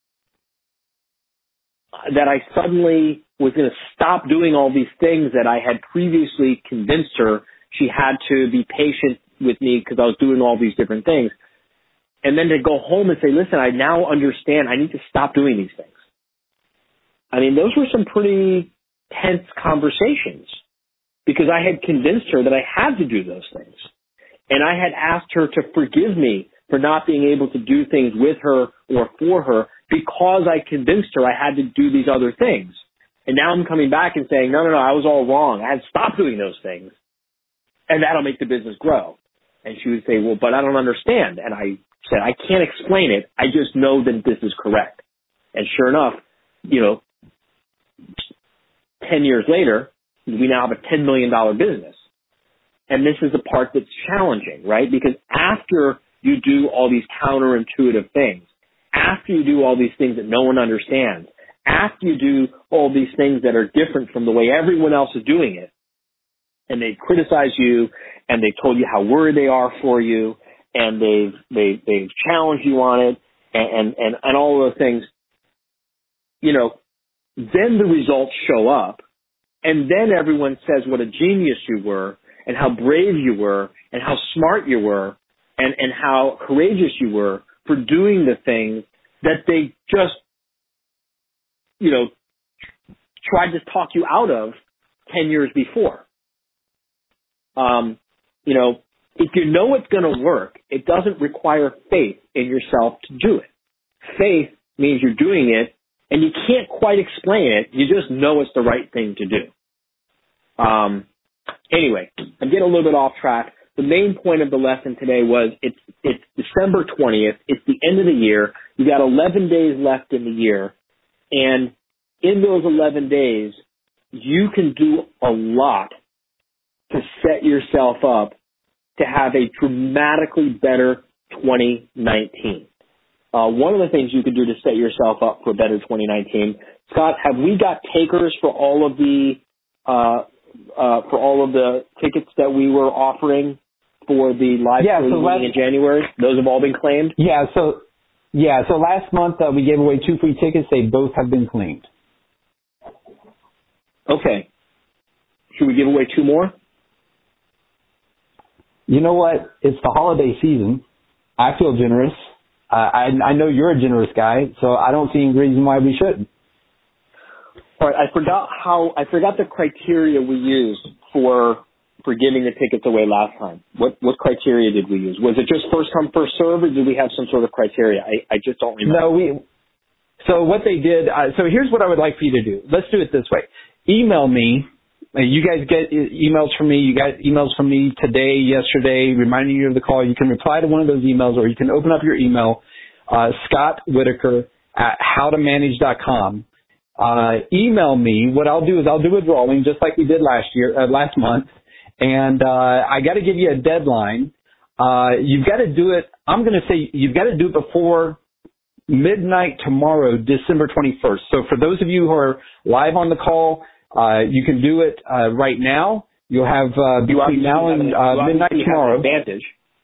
that I suddenly was going to stop doing all these things that I had previously convinced her she had to be patient with me because I was doing all these different things. And then to go home and say, listen, I now understand I need to stop doing these things. I mean, those were some pretty tense conversations, because I had convinced her that I had to do those things. And I had asked her to forgive me for not being able to do things with her or for her, because I convinced her I had to do these other things. And now I'm coming back and saying, no, no, no, I was all wrong. I had to stop doing those things. And that'll make the business grow. And she would say, well, but I don't understand. And I said, I can't explain it. I just know that this is correct. And sure enough, you know, ten years later, we now have a ten million dollars business. And this is the part that's challenging, right? Because after you do all these counterintuitive things, after you do all these things that no one understands, after you do all these things that are different from the way everyone else is doing it, and they criticize you, and they've told you how worried they are for you, and they've they've, they've challenged you on it, and, and, and all of those things, you know, then the results show up, and then everyone says what a genius you were, and how brave you were, and how smart you were, and, and how courageous you were for doing the things that they just, you know, tried to talk you out of ten years before. Um, you know, if you know it's going to work, it doesn't require faith in yourself to do it. Faith means you're doing it, and you can't quite explain it. You just know it's the right thing to do. Um, anyway, I'm getting a little bit off track. The main point of the lesson today was it's it's December twentieth. It's the end of the year. You got eleven days left in the year, and in those eleven days, you can do a lot to set yourself up to have a dramatically better twenty nineteen. Uh, one of the things you could do to set yourself up for a better twenty nineteen, Scott, have we got takers for all of the uh, uh, for all of the tickets that we were offering for the live yeah, so last, meeting in January? Those have all been claimed? Yeah, so yeah, so last month uh, we gave away two free tickets. They both have been claimed. Okay. Should we give away two more? You know what? It's the holiday season. I feel generous. Uh, I, I know you're a generous guy, so I don't see any reason why we shouldn't. All right, I forgot how I forgot the criteria we used for for giving the tickets away last time. What what criteria did we use? Was it just first come first serve, or did we have some sort of criteria? I, I just don't remember. No, we. So what they did. Uh, so here's what I would like for you to do. Let's do it this way. Email me. Uh, you guys get emails from me. You got emails from me today, yesterday, reminding you of the call. You can reply to one of those emails, or you can open up your email, uh, Scott Whitaker at how to manage dot com. Uh, email me. What I'll do is I'll do a drawing just like we did last year, uh, last month, and uh, I got to give you a deadline. Uh, you've got to do it. I'm going to say you've got to do it before midnight tomorrow, December twenty-first. So for those of you who are live on the call, uh, you can do it uh, right now. You'll have uh, between now and uh, midnight tomorrow. Have an advantage.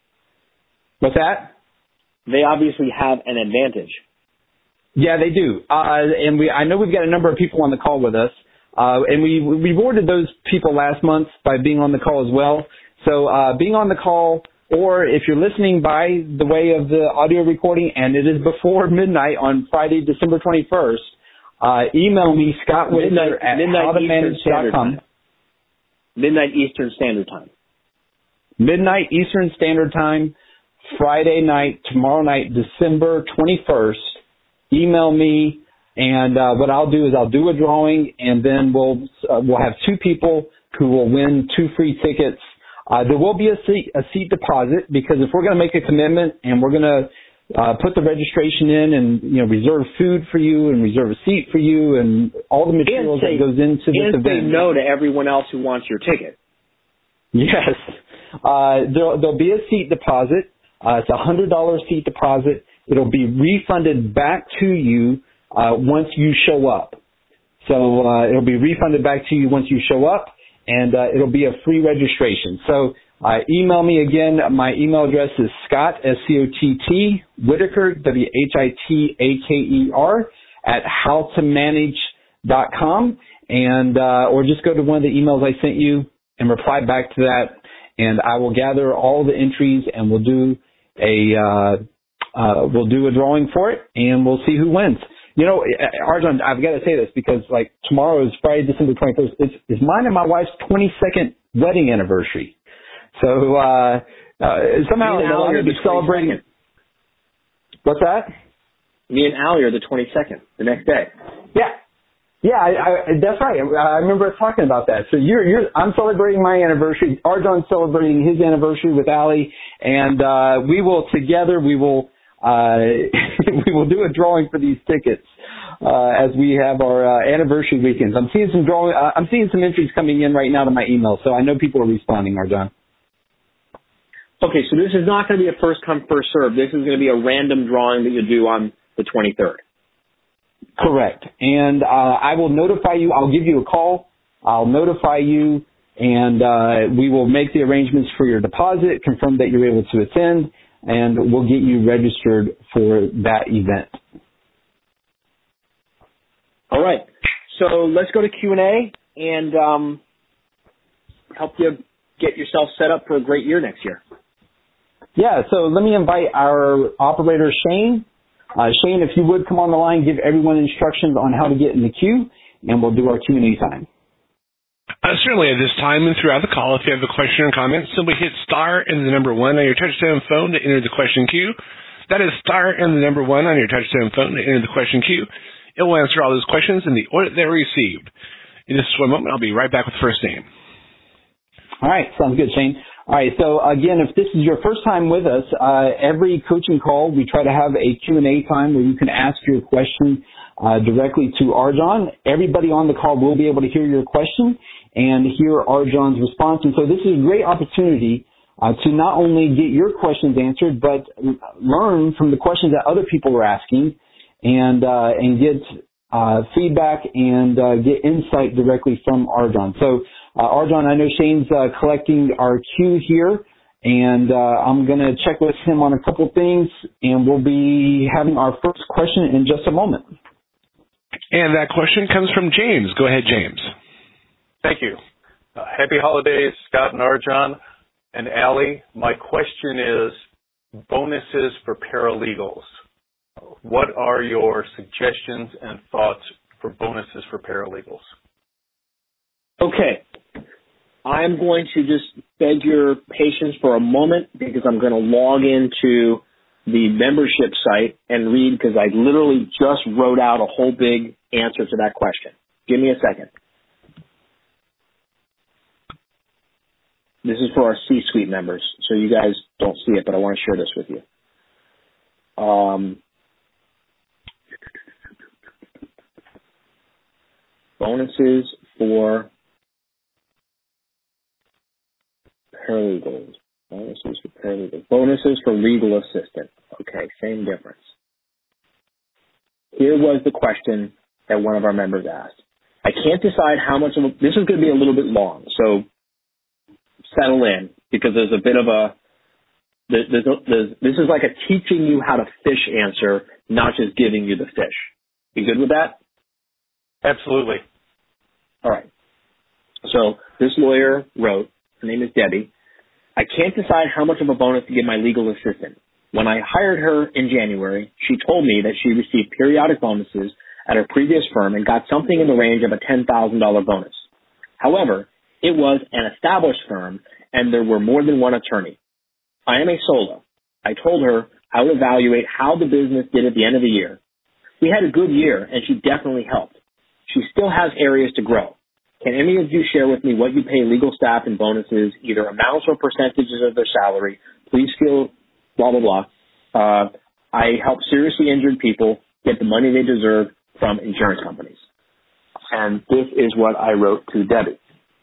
What's that? They obviously have an advantage. Yeah, they do. Uh, and we, I know we've got a number of people on the call with us. Uh, and we, we rewarded those people last month by being on the call as well. So, uh, being on the call, or if you're listening by the way of the audio recording and it is before midnight on Friday, December twenty-first, uh, email me, Scott Whitaker at how to manage dot com. Midnight Eastern Standard Time. Midnight Eastern Standard Time, Friday night, tomorrow night, December twenty-first. Email me, and uh, what I'll do is I'll do a drawing, and then we'll uh, we'll have two people who will win two free tickets. Uh, there will be a seat, a seat deposit, because if we're going to make a commitment and we're going to uh, put the registration in and, you know, reserve food for you and reserve a seat for you and all the materials say, that goes into this and event. And say no to everyone else who wants your ticket. Yes. Uh, there'll, there'll be a seat deposit. Uh, it's a one hundred dollars seat deposit. It'll be refunded back to you uh, once you show up. So uh, it'll be refunded back to you once you show up, and uh, it'll be a free registration. So uh, email me again. My email address is Scott, S C O T T, Whitaker, W H I T A K E R, at how to manage dot com, and uh, or just go to one of the emails I sent you and reply back to that, and I will gather all the entries, and we'll do a uh, uh, we'll do a drawing for it, and we'll see who wins. You know, Arjun, I've got to say this because, like, tomorrow is Friday, December twenty-first. It's, it's mine and my wife's twenty-second wedding anniversary. So uh, uh, somehow you know, I'm going to be celebrating. What's that? Me and Allie are the twenty-second, the next day. Yeah. Yeah, I, I, that's right. I remember us talking about that. So you're, you're, I'm celebrating my anniversary. Arjon's celebrating his anniversary with Allie, and uh, we will together. We will uh, we will do a drawing for these tickets uh, as we have our uh, anniversary weekends. I'm seeing some drawing. Uh, I'm seeing some entries coming in right now to my email, so I know people are responding. Arjon. Okay, so this is not going to be a first come first serve. This is going to be a random drawing that you do on the twenty-third. Correct. And uh, I will notify you. I'll give you a call. I'll notify you, and uh, we will make the arrangements for your deposit, confirm that you're able to attend, and we'll get you registered for that event. All right. So let's go to Q and A and um, help you get yourself set up for a great year next year. Yeah, so let me invite our operator, Shane. Uh, Shane, if you would come on the line, give everyone instructions on how to get in the queue, and we'll do our Q and A time. Uh, certainly at this time and throughout the call, if you have a question or comment, simply hit star and the number one on your touchtone phone to enter the question queue. That is star and the number one on your touchtone phone to enter the question queue. It will answer all those questions in the order they're received. In just one moment, I'll be right back with the first name. All right, sounds good, Shane. All right, so again, if this is your first time with us, uh, every coaching call, we try to have a Q and A time where you can ask your question uh, directly to Arjon. Everybody on the call will be able to hear your question and hear Arjon's response. And so this is a great opportunity uh, to not only get your questions answered, but learn from the questions that other people are asking and uh, and get uh, feedback and uh, get insight directly from Arjon. So Uh, Arjon, I know Shane's uh, collecting our queue here, and uh, I'm going to check with him on a couple things, and we'll be having our first question in just a moment. And that question comes from James. Go ahead, James. Thank you. Uh, happy holidays, Scott and Arjon. And Allie, my question is bonuses for paralegals. What are your suggestions and thoughts for bonuses for paralegals? Okay. I'm going to just beg your patience for a moment because I'm going to log into the membership site and read because I literally just wrote out a whole big answer to that question. Give me a second. This is for our C-suite members, so you guys don't see it, but I want to share this with you. Um, bonuses for paralegals. Bonuses for paralegals. Bonuses for legal assistant. Okay, same difference. Here was the question that one of our members asked. I can't decide how much of a, this is going to be a little bit long, so settle in because there's a bit of a, there's, there's, this is like a teaching you how to fish answer, not just giving you the fish. You good with that? Absolutely. All right. So this lawyer wrote, her name is Debbie, I can't decide how much of a bonus to give my legal assistant. When I hired her in January, she told me that she received periodic bonuses at her previous firm and got something in the range of a ten thousand dollars bonus. However, it was an established firm and there were more than one attorney. I am a solo. I told her I would evaluate how the business did at the end of the year. We had a good year and she definitely helped. She still has areas to grow. Can any of you share with me what you pay legal staff in bonuses, either amounts or percentages of their salary? Please feel blah, blah, blah. Uh, I help seriously injured people get the money they deserve from insurance companies. And this is what I wrote to Debbie.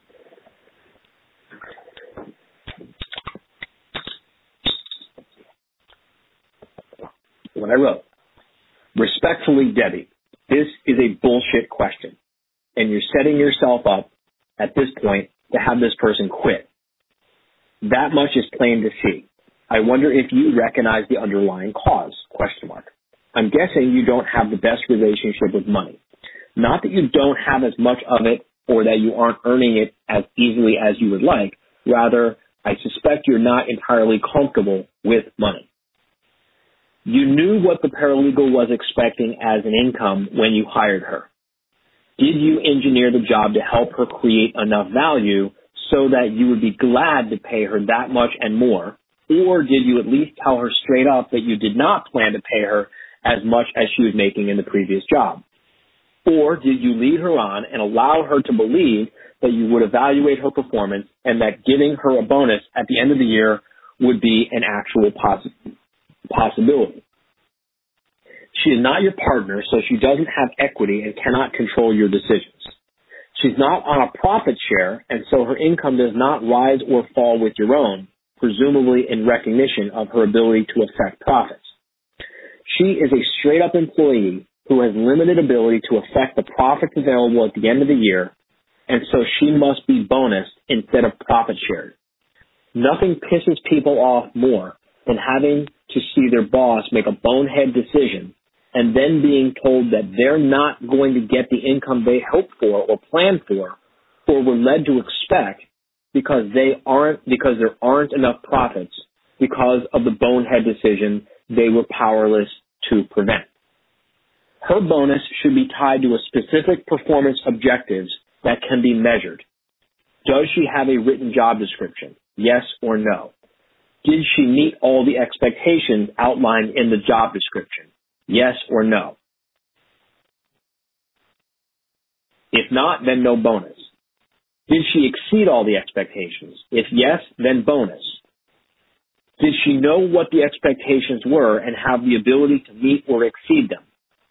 What I wrote. Respectfully, Debbie, this is a bullshit question. And you're setting yourself up at this point to have this person quit. That much is plain to see. I wonder if you recognize the underlying cause, question mark. I'm guessing you don't have the best relationship with money. Not that you don't have as much of it or that you aren't earning it as easily as you would like. Rather, I suspect you're not entirely comfortable with money. You knew what the paralegal was expecting as an income when you hired her. Did you engineer the job to help her create enough value so that you would be glad to pay her that much and more? Or did you at least tell her straight up that you did not plan to pay her as much as she was making in the previous job? Or did you lead her on and allow her to believe that you would evaluate her performance and that giving her a bonus at the end of the year would be an actual poss- possibility? She is not your partner, so she doesn't have equity and cannot control your decisions. She's not on a profit share, and so her income does not rise or fall with your own, presumably in recognition of her ability to affect profits. She is a straight-up employee who has limited ability to affect the profits available at the end of the year, and so she must be bonused instead of profit shared. Nothing pisses people off more than having to see their boss make a bonehead decision and then being told that they're not going to get the income they hoped for or planned for or were led to expect because they aren't, because there aren't enough profits because of the bonehead decision they were powerless to prevent. Her bonus should be tied to a specific performance objectives that can be measured. Does she have a written job description? Yes or no? Did she meet all the expectations outlined in the job description? Yes or no? If not, then no bonus. Did she exceed all the expectations? If yes, then bonus. Did she know what the expectations were and have the ability to meet or exceed them?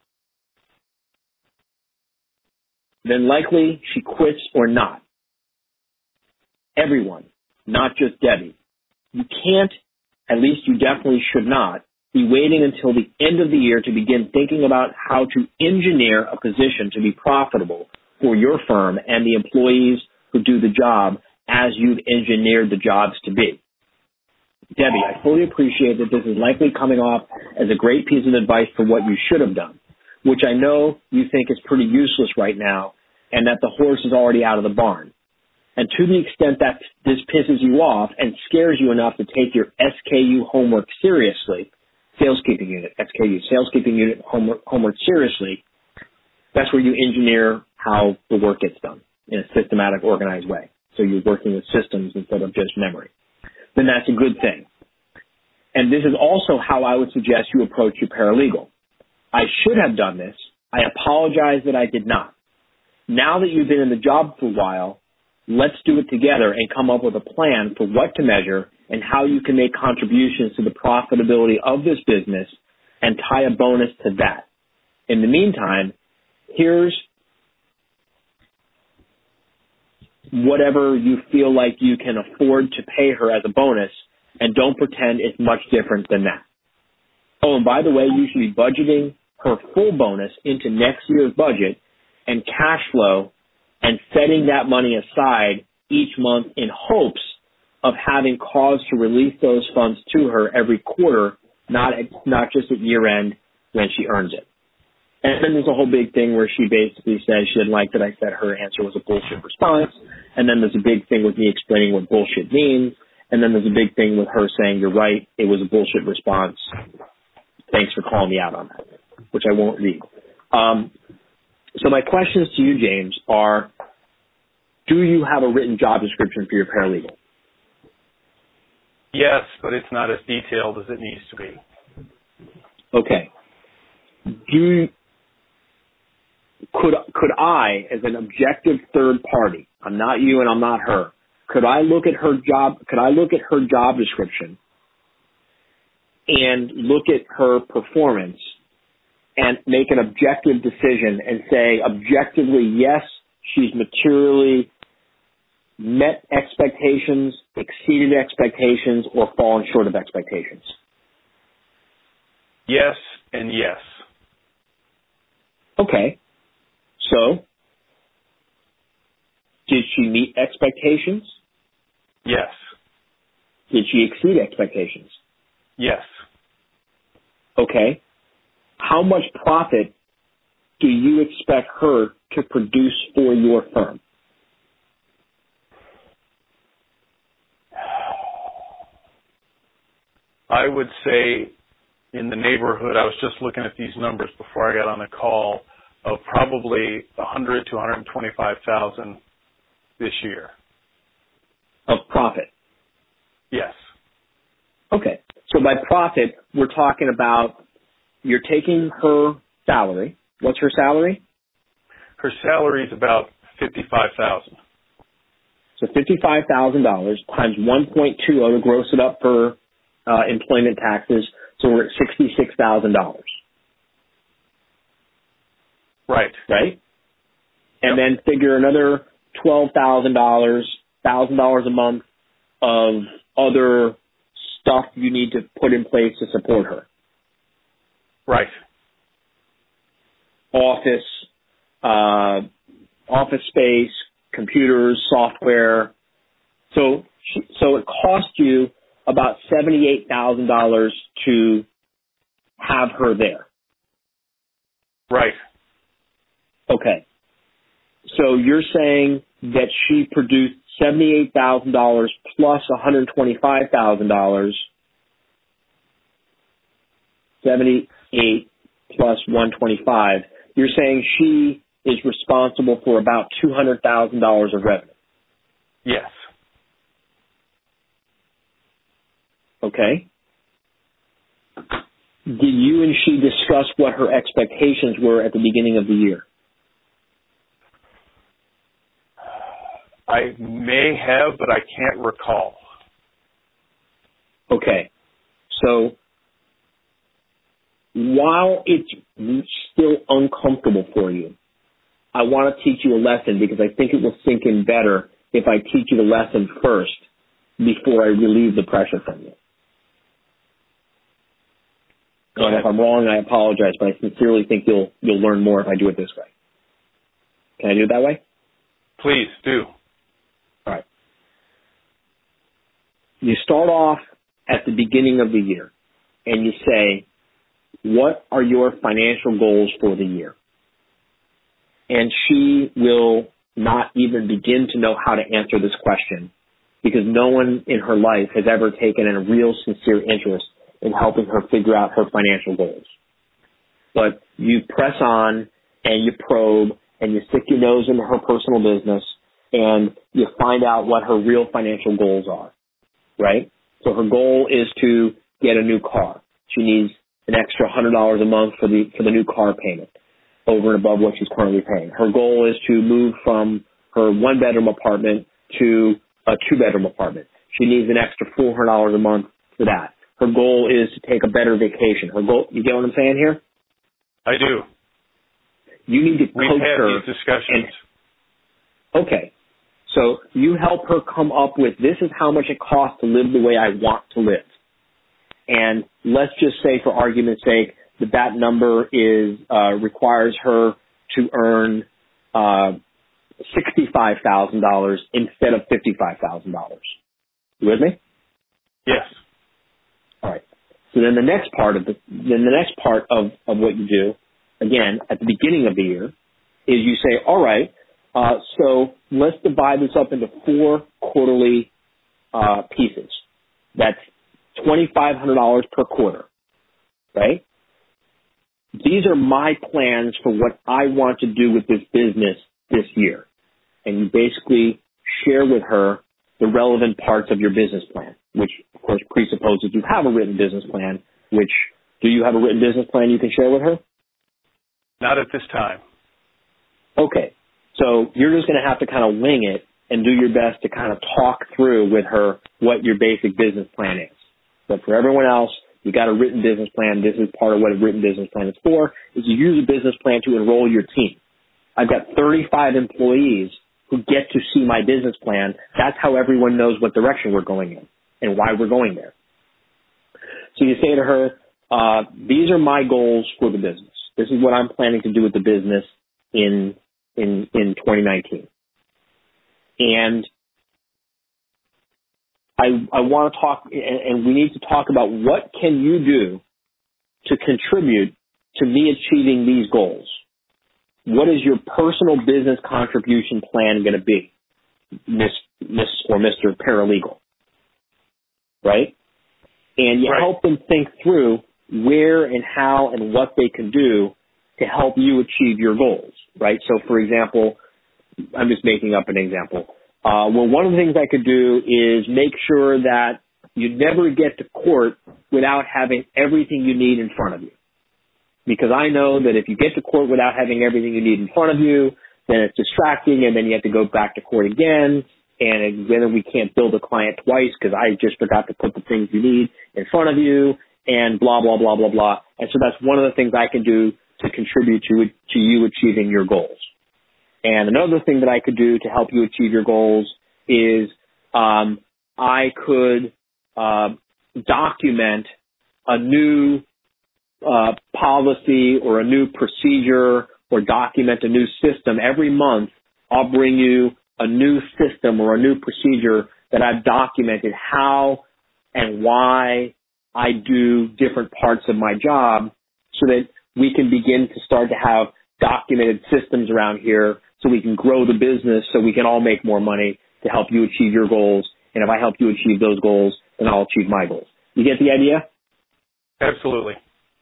Then likely she quits or not. Everyone, not just Debbie. You can't, at least you definitely should not, be waiting until the end of the year to begin thinking about how to engineer a position to be profitable for your firm and the employees who do the job as you've engineered the jobs to be. Debbie, I fully appreciate that this is likely coming off as a great piece of advice for what you should have done, which I know you think is pretty useless right now, and that the horse is already out of the barn. And to the extent that this pisses you off and scares you enough to take your S K U homework seriously, saleskeeping unit, S K U, saleskeeping unit homework, homework seriously, that's where you engineer how the work gets done in a systematic, organized way. So you're working with systems instead of just memory. Then that's a good thing. And this is also how I would suggest you approach your paralegal. I should have done this. I apologize that I did not. Now that you've been in the job for a while, let's do it together and come up with a plan for what to measure and how you can make contributions to the profitability of this business and tie a bonus to that. In the meantime, here's whatever you feel like you can afford to pay her as a bonus, and don't pretend it's much different than that. Oh, and by the way, you should be budgeting her full bonus into next year's budget and cash flow and setting that money aside each month in hopes of having cause to release those funds to her every quarter, not at, not just at year end when she earns it. And then there's a whole big thing where she basically says she didn't like that I said her answer was a bullshit response. And then there's a big thing with me explaining what bullshit means. And then there's a big thing with her saying, you're right, it was a bullshit response. Thanks for calling me out on that, which I won't read. Um, so my questions to you, James, are, do you have a written job description for your paralegal? Yes, but it's not as detailed as it needs to be. Okay. Do you, could could I, as an objective third party, I'm not you and I'm not her, could I look at her job, could I look at her job description and look at her performance and make an objective decision and say, objectively, yes, she's materially met expectations, exceeded expectations, or fallen short of expectations? Yes and yes. Okay. So, did she meet expectations? Yes. Did she exceed expectations? Yes. Okay. How much profit do you expect her to produce for your firm? I would say in the neighborhood, I was just looking at these numbers before I got on the call, of probably one hundred to one hundred twenty-five thousand this year. Of profit? Yes. Okay. So by profit, we're talking about you're taking her salary. What's her salary? Her salary is about fifty-five thousand dollars. So fifty-five thousand dollars times one point two zero to gross it up for uh, employment taxes. So we're at sixty-six thousand dollars. Right. Right? And yep. then figure another twelve thousand dollars, one thousand dollars a month of other stuff you need to put in place to support her. Right. Office, uh, office space, computers, software. So, so it cost you about seventy-eight thousand dollars to have her there. Right. Okay. So you're saying that she produced seventy-eight thousand dollars plus one hundred twenty-five thousand dollars, seventy-eight plus one hundred twenty-five. You're saying she is responsible for about two hundred thousand dollars of revenue. Yes. Okay. Did you and she discuss what her expectations were at the beginning of the year? I may have, but I can't recall. Okay. So while it's still uncomfortable for you, I want to teach you a lesson because I think it will sink in better if I teach you the lesson first before I relieve the pressure from you. And if I'm wrong, I apologize, but I sincerely think you'll you'll learn more if I do it this way. Can I do it that way? Please do. All right. You start off at the beginning of the year, and you say, what are your financial goals for the year? And she will not even begin to know how to answer this question because no one in her life has ever taken a real sincere interest in helping her figure out her financial goals. But you press on and you probe and you stick your nose into her personal business and you find out what her real financial goals are, right? So her goal is to get a new car. She needs an extra one hundred dollars a month for the for the new car payment over and above what she's currently paying. Her goal is to move from her one-bedroom apartment to a two-bedroom apartment. She needs an extra four hundred dollars a month for that. Her goal is to take a better vacation. Her goal, you get what I'm saying here? I do. You need to We've coach had her. these discussions. And, okay. So you help her come up with, this is how much it costs to live the way I want to live. And let's just say, for argument's sake, that that number is uh, requires her to earn uh, sixty-five thousand dollars instead of fifty-five thousand dollars. You with me? Yes. All right. So then the next part of the then the next part of, of what you do, again, at the beginning of the year, is you say, all right, uh, so let's divide this up into four quarterly uh, pieces. That's twenty-five hundred dollars per quarter, right? These are my plans for what I want to do with this business this year. And you basically share with her the relevant parts of your business plan, which, of course, presupposes you have a written business plan, which, do you have a written business plan you can share with her? Not at this time. Okay. So you're just going to have to kind of wing it and do your best to kind of talk through with her what your basic business plan is. But for everyone else, you got a written business plan. This is part of what a written business plan is for, is you use a business plan to enroll your team. I've got thirty-five employees who get to see my business plan. That's how everyone knows what direction we're going in and why we're going there. So you say to her, uh, these are my goals for the business. This is what I'm planning to do with the business in in in twenty nineteen. And I, I want to talk, and, and we need to talk about what can you do to contribute to me achieving these goals. What is your personal business contribution plan going to be, Miss Miss or Mister Paralegal? Right? And you right. help them think through where and how and what they can do to help you achieve your goals. Right? So, for example, I'm just making up an example. Uh, well, one of the things I could do is make sure that you never get to court without having everything you need in front of you. Because I know that if you get to court without having everything you need in front of you, then it's distracting, and then you have to go back to court again, and then we can't bill the client twice because I just forgot to put the things you need in front of you, and blah, blah, blah, blah, blah. And so that's one of the things I can do to contribute to to you achieving your goals. And another thing that I could do to help you achieve your goals is um, I could uh, document a new uh, policy or a new procedure or document a new system. Every month I'll bring you a new system or a new procedure that I've documented how and why I do different parts of my job so that we can begin to start to have documented systems around here so we can grow the business so we can all make more money to help you achieve your goals. And if I help you achieve those goals, then I'll achieve my goals. You get the idea? Absolutely.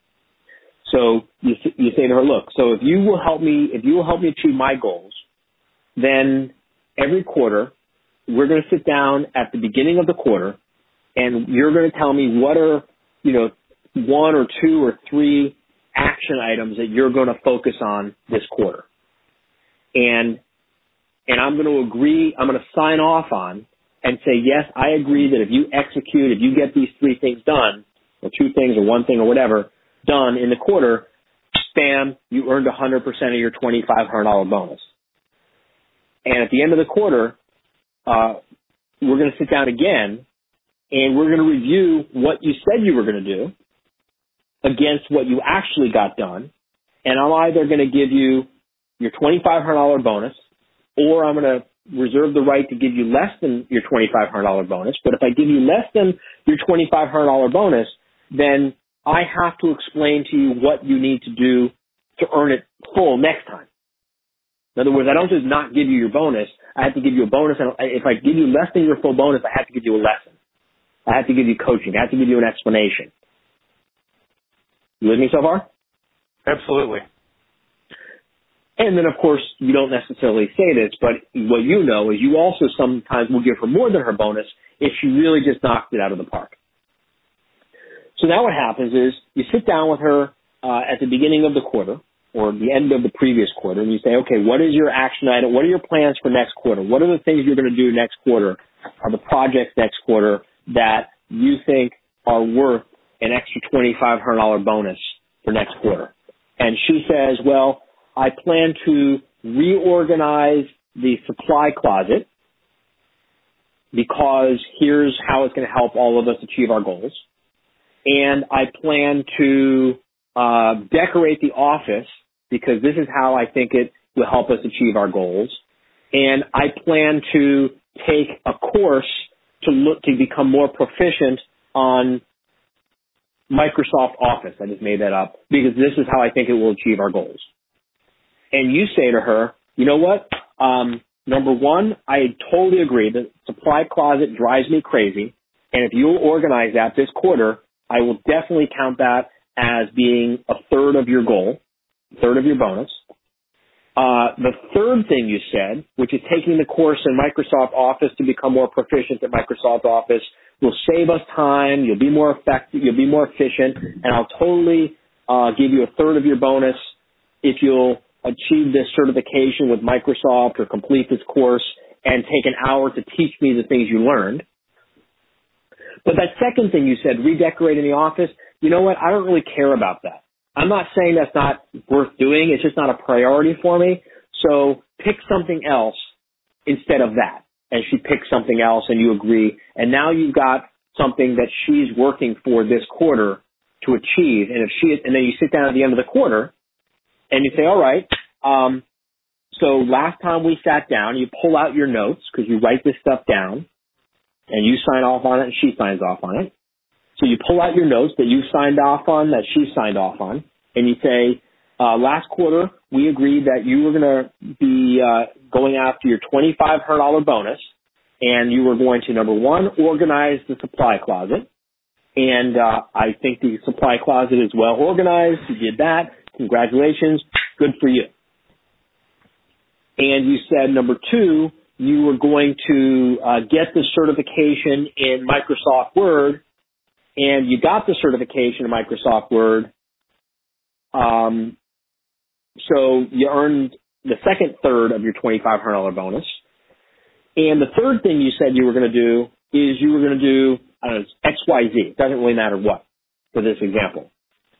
So you, you say to her, look, so if you will help me, if you will help me achieve my goals, then every quarter we're going to sit down at the beginning of the quarter and you're going to tell me what are, you know, one or two or three action items that you're going to focus on this quarter. And, and I'm going to agree, I'm going to sign off on and say, yes, I agree that if you execute, if you get these three things done, or two things or one thing or whatever done in the quarter, bam, you earned one hundred percent of your twenty-five hundred dollars bonus. And at the end of the quarter, uh, we're going to sit down again and we're going to review what you said you were going to do against what you actually got done. And I'm either going to give you your twenty-five hundred dollars bonus, or I'm going to reserve the right to give you less than your twenty-five hundred dollars bonus. But if I give you less than your twenty-five hundred dollars bonus, then I have to explain to you what you need to do to earn it full next time. In other words, I don't just not give you your bonus. I have to give you a bonus. And if I give you less than your full bonus, I have to give you a lesson. I have to give you coaching. I have to give you an explanation. You with me so far? Absolutely. And then, of course, you don't necessarily say this, but what you know is you also sometimes will give her more than her bonus if she really just knocked it out of the park. So now what happens is you sit down with her uh, at the beginning of the quarter or the end of the previous quarter, and you say, okay, what is your action item? What are your plans for next quarter? What are the things you're going to do next quarter? Are the projects next quarter that you think are worth an extra twenty-five hundred dollars bonus for next quarter? And she says, well, I plan to reorganize the supply closet because here's how it's going to help all of us achieve our goals. And I plan to uh, decorate the office because this is how I think it will help us achieve our goals. And I plan to take a course to look to become more proficient on Microsoft Office. I just made that up because this is how I think it will achieve our goals. And you say to her, you know what? Um, number one, I totally agree. The supply closet drives me crazy. And if you'll organize that this quarter, I will definitely count that as being a third of your goal, a third of your bonus. Uh, the third thing you said, which is taking the course in Microsoft Office to become more proficient at Microsoft Office, will save us time. You'll be more effective. You'll be more efficient. And I'll totally uh, give you a third of your bonus if you'll achieve this certification with Microsoft or complete this course and take an hour to teach me the things you learned. But that second thing you said, redecorating the office, you know what? I don't really care about that. I'm not saying that's not worth doing. It's just not a priority for me. So pick something else instead of that. And she picks something else and you agree. And now you've got something that she's working for this quarter to achieve. And if she, and then you sit down at the end of the quarter and you say, all right, um, so last time we sat down, you pull out your notes because you write this stuff down. And you sign off on it and she signs off on it. So you pull out your notes that you signed off on, that she signed off on, and you say, uh, last quarter we agreed that you were going to be uh, going after your twenty-five hundred dollars bonus, and you were going to, number one, organize the supply closet. And uh, I think the supply closet is well organized. You did that. Congratulations. Good for you. And you said, number two, you were going to uh, get the certification in Microsoft Word, and you got the certification in Microsoft Word. Um, so you earned the second third of your twenty-five hundred dollars bonus. And the third thing you said you were going to do is you were going to do, I don't know, X, Y, Z. It doesn't really matter what for this example.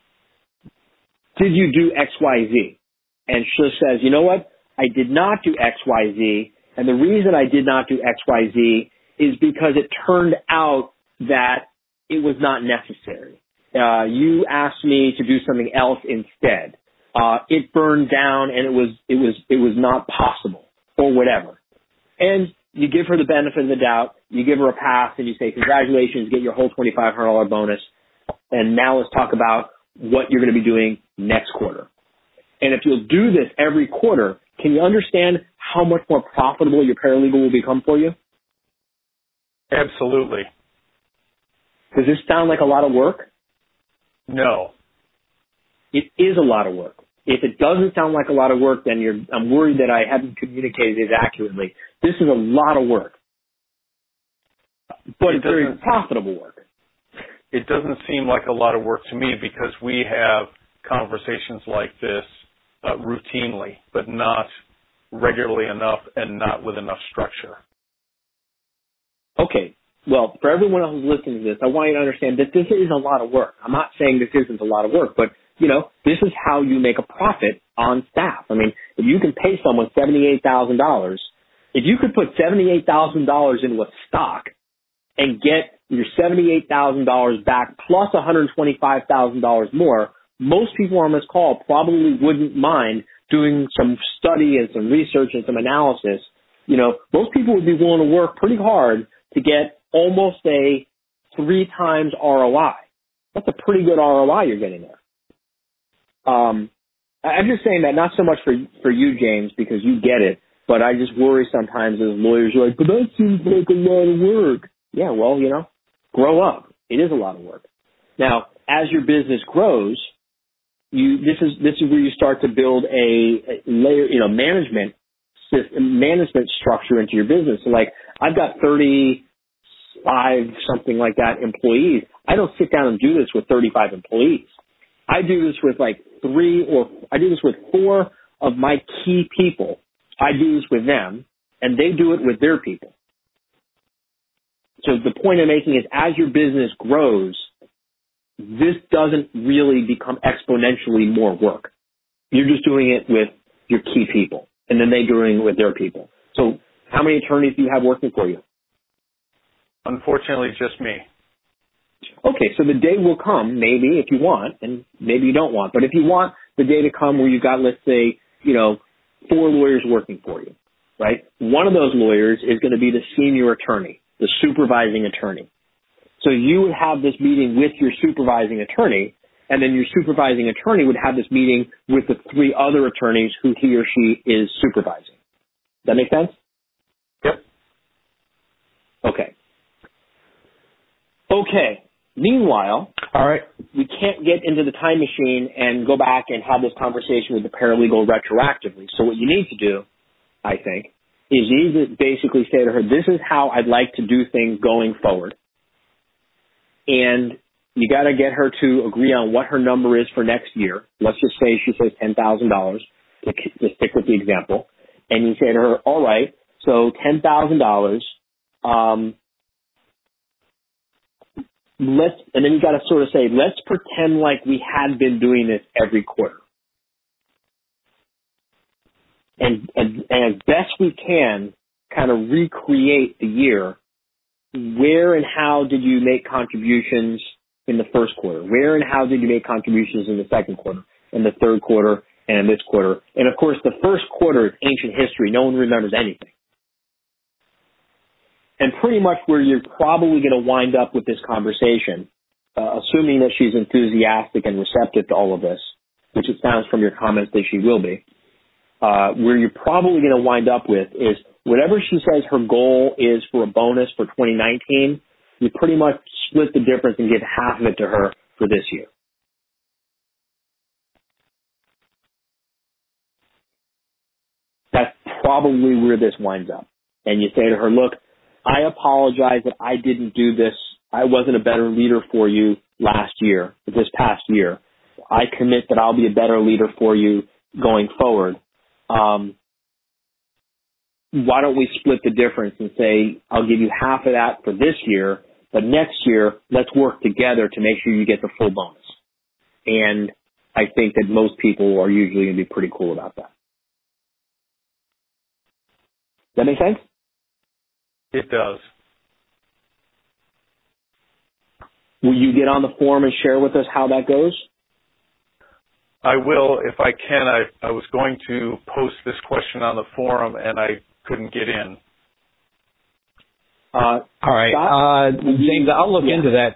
Did you do X, Y, Z? And she says, you know what? I did not do X, Y, Z. And the reason I did not do X, Y, Z is because it turned out that it was not necessary. Uh, you asked me to do something else instead. Uh, it burned down and it was, it was, it was not possible or whatever. And you give her the benefit of the doubt. You give her a pass and you say, congratulations, get your whole twenty-five hundred dollars bonus. And now let's talk about what you're going to be doing next quarter. And if you'll do this every quarter, can you understand how much more profitable your paralegal will become for you? Absolutely. Does this sound like a lot of work? No. It is a lot of work. If it doesn't sound like a lot of work, then you're, I'm worried that I haven't communicated it accurately. This is a lot of work. But it it's very profitable work. It doesn't seem like a lot of work to me because we have conversations like this uh, routinely, but not regularly enough and not with enough structure. Okay. Well, for everyone else who's listening to this, I want you to understand that this is a lot of work. I'm not saying this isn't a lot of work, but, you know, this is how you make a profit on staff. I mean, if you can pay someone seventy-eight thousand dollars, if you could put seventy-eight thousand dollars into a stock and get your seventy-eight thousand dollars back plus one hundred twenty-five thousand dollars more, most people on this call probably wouldn't mind doing some study and some research and some analysis. You know, most people would be willing to work pretty hard to get almost a three times R O I. That's a pretty good R O I you're getting there. Um, I'm just saying that not so much for for you, James, because you get it, but I just worry sometimes as lawyers are like, but that seems like a lot of work. Yeah, well, you know, grow up. It is a lot of work. Now, as your business grows, you this is this is where you start to build a, a layer, you know, management system, management structure into your business. So, like, I've got thirty-five something like that employees. I don't sit down and do this with thirty-five employees. I do this with like three or I do this with four of my key people. I do this with them, and they do it with their people. So the point I'm making is, as your business grows, this doesn't really become exponentially more work. You're just doing it with your key people, and then they're doing it with their people. So how many attorneys do you have working for you? Unfortunately, just me. Okay, so the day will come, maybe, if you want, and maybe you don't want, but if you want the day to come where you've got, let's say, you know, four lawyers working for you, right? One of those lawyers is going to be the senior attorney, the supervising attorney. So you would have this meeting with your supervising attorney, and then your supervising attorney would have this meeting with the three other attorneys who he or she is supervising. Does that make sense? Yep. Okay. Okay. Meanwhile, all right, we can't get into the time machine and go back and have this conversation with the paralegal retroactively. So what you need to do, I think, is you need to basically say to her, this is how I'd like to do things going forward. And you got to get her to agree on what her number is for next year. Let's just say she says ten thousand dollars to, to stick with the example. And you say to her, all right, so ten thousand dollars, um, let's, and then you got to sort of say, let's pretend like we had been doing this every quarter. And, and, and as best we can, kind of recreate the year. Where and how did you make contributions in the first quarter? Where and how did you make contributions in the second quarter, in the third quarter, and in this quarter? And, of course, the first quarter is ancient history. No one remembers anything. And pretty much where you're probably going to wind up with this conversation, uh, assuming that she's enthusiastic and receptive to all of this, which it sounds from your comments that she will be, uh, where you're probably going to wind up with is whatever she says her goal is for a bonus for twenty nineteen, you pretty much split the difference and give half of it to her for this year. That's probably where this winds up. And you say to her, look, I apologize that I didn't do this. I wasn't a better leader for you last year, this past year. I commit that I'll be a better leader for you going forward. um, why don't we split the difference and say, I'll give you half of that for this year, but next year, let's work together to make sure you get the full bonus. And I think that most people are usually going to be pretty cool about that. Does that make sense? It does. Will you get on the forum and share with us how that goes? I will if I can. I, I was going to post this question on the forum, and I couldn't get in. Uh, All right. Uh, James, I'll look yeah. into that.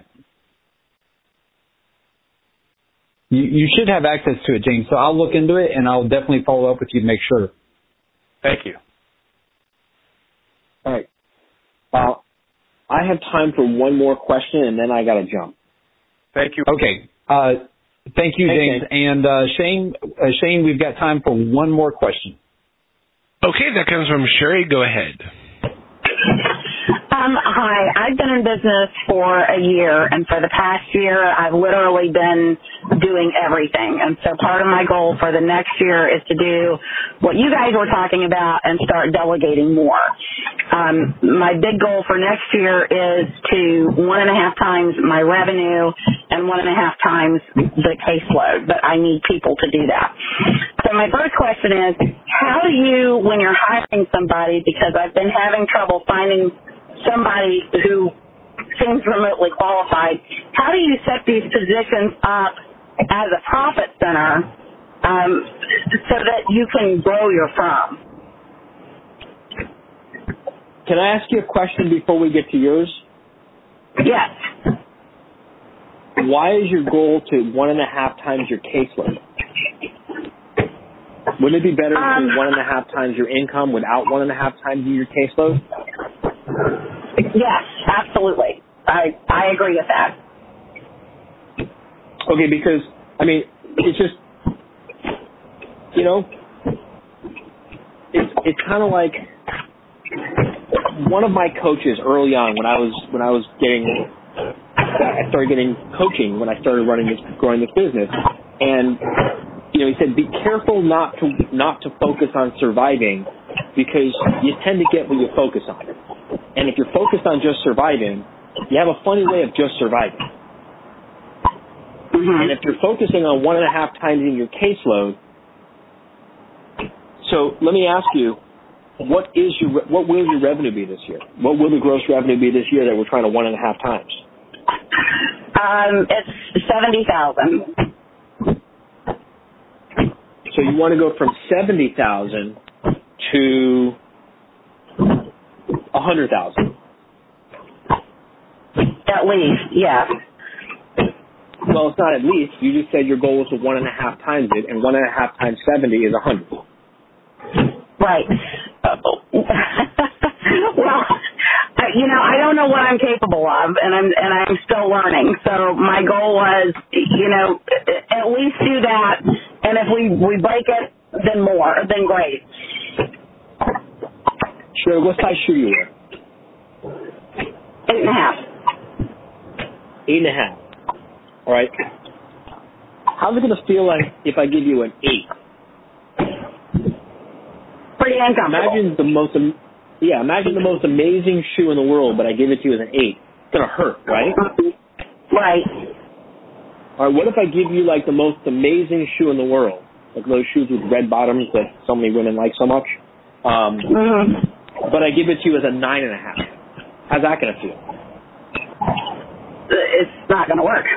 You, you should have access to it, James, so I'll look into it, and I'll definitely follow up with you to make sure. Thank you. All right. Uh, I have time for one more question, and then I got to jump. Thank you. Okay. Uh, thank you, James. Thanks. And uh, Shane, uh, Shane, we've got time for one more question. Okay, that comes from Sherry. Go ahead. Um, hi, I've been in business for a year, and for the past year, I've literally been doing everything. And so part of my goal for the next year is to do what you guys were talking about and start delegating more. Um, my big goal for next year is to one and a half times my revenue and one and a half times the caseload, but I need people to do that. So my first question is, how do you, when you're hiring somebody, because I've been having trouble finding somebody who seems remotely qualified, how do you set these positions up as a profit center um, so that you can grow your firm? Can I ask you a question before we get to yours? Yes. Why is your goal to one and a half times your caseload? Wouldn't it be better um, to one and a half times your income without one and a half times your caseload? Yes, absolutely. I I agree with that. Okay, because, I mean, it's just, you know, it's it's kind of like one of my coaches early on when I was when I was getting I started getting coaching when I started running this growing this business, and you know, he said, be careful not to not to focus on surviving, because you tend to get what you focus on. And if you're focused on just surviving, you have a funny way of just surviving. Mm-hmm. And if you're focusing on one and a half times in your caseload, so let me ask you, what is your what will your revenue be this year? What will the gross revenue be this year that we're trying to one and a half times? Um, it's seventy thousand. So you want to go from seventy thousand to a hundred thousand. At least, yeah. Well, it's not at least. You just said your goal was to one and a half times it, and one and a half times seventy is a hundred. Right. Well, you know, I don't know what I'm capable of, and I'm and I'm still learning. So my goal was, you know, at least do that, and if we we break it, then more, then great. Sure. What size shoe you wear? Eight and a half. Eight and a half. All right. How's it going to feel like if I give you an eight? Pretty uncomfortable. Imagine the most, yeah, imagine the most amazing shoe in the world, but I give it to you as an eight. It's going to hurt, right? Right. All right, what if I give you, like, the most amazing shoe in the world? Like those shoes with red bottoms that so many women like so much. Um, mm-hmm. But I give it to you as a nine and a half. How's that going to feel? It's not going to work.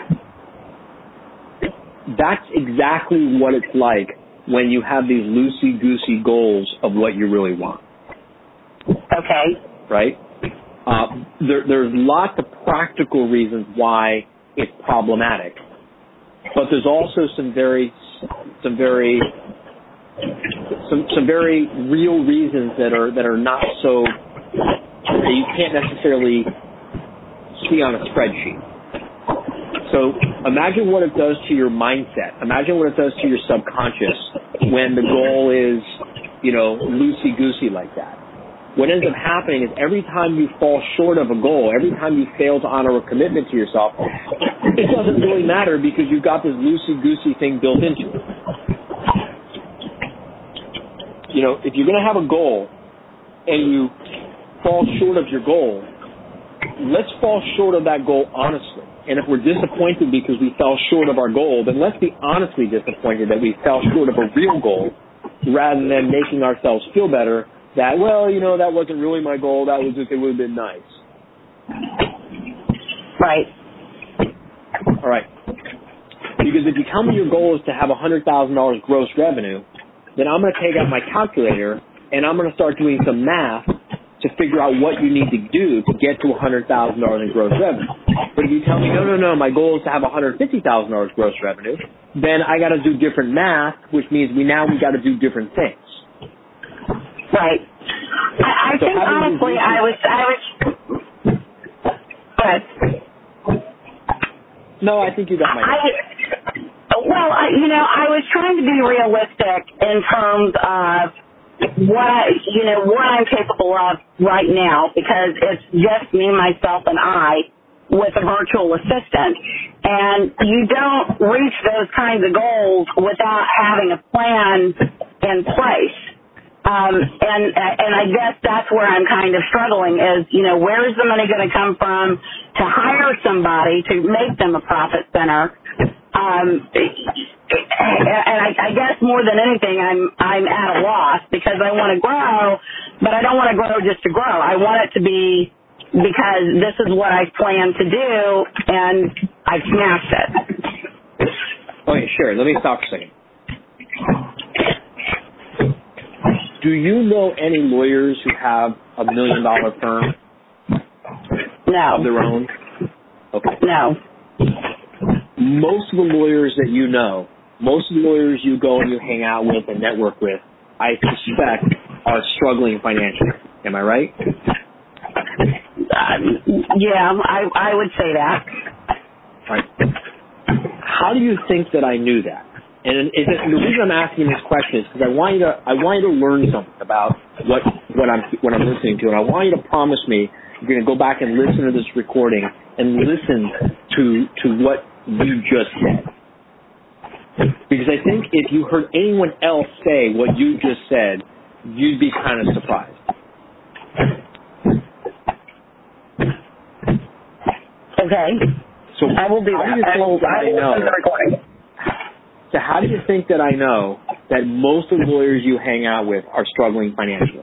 That's exactly what it's like when you have these loosey-goosey goals of what you really want. Okay. Right? Uh, there, there's lots of practical reasons why it's problematic, but there's also some very, some very, some some very real reasons that are that are not so that you can't necessarily see on a spreadsheet. So imagine what it does to your mindset. Imagine what it does to your subconscious when the goal is, you know, loosey-goosey like that. What ends up happening is every time you fall short of a goal, every time you fail to honor a commitment to yourself, it doesn't really matter because you've got this loosey-goosey thing built into it. you know, if you're going to have a goal and you fall short of your goal, let's fall short of that goal honestly. And if we're disappointed because we fell short of our goal, then let's be honestly disappointed that we fell short of a real goal rather than making ourselves feel better that, well, you know, that wasn't really my goal. That was just, it would have been nice. Right. All right. Because if you tell me your goal is to have one hundred thousand dollars gross revenue, then I'm going to take out my calculator and I'm going to start doing some math to figure out what you need to do to get to one hundred thousand dollars in gross revenue. But if you tell me, no, no, no, my goal is to have one hundred fifty thousand dollars gross revenue, then I got to do different math, which means we now we got to do different things. Right. I, I so think honestly, I was, I was. Go ahead. No, I think you got my. I, well, I, you know, I was trying to be realistic in terms of what I, you know, what I'm capable of right now, because it's just me, myself, and I with a virtual assistant. And you don't reach those kinds of goals without having a plan in place. Um, and and I guess that's where I'm kind of struggling is, you know, where is the money going to come from to hire somebody to make them a profit center? Um, and I, I guess more than anything, I'm I'm at a loss because I want to grow, but I don't want to grow just to grow. I want it to be because this is what I plan to do, and I smashed it. Okay, sure. Let me stop for a second. Do you know any lawyers who have a million dollar firm? No. Of their own? Okay. No. Most of the lawyers that you know, most of the lawyers you go and you hang out with and network with, I suspect are struggling financially. Am I right? Uh, yeah, I I would say that. Right. How do you think that I knew that? And is it, the reason I'm asking this question is because I want you to I want you to learn something about what what I'm what I'm listening to, and I want you to promise me you're going to go back and listen to this recording and listen to to what you just said. Because I think if you heard anyone else say what you just said, you'd be kind of surprised. Okay. So I will do how that. Do you I will, think I will I know, listen to the recording. So how do you think that I know that most of the lawyers you hang out with are struggling financially?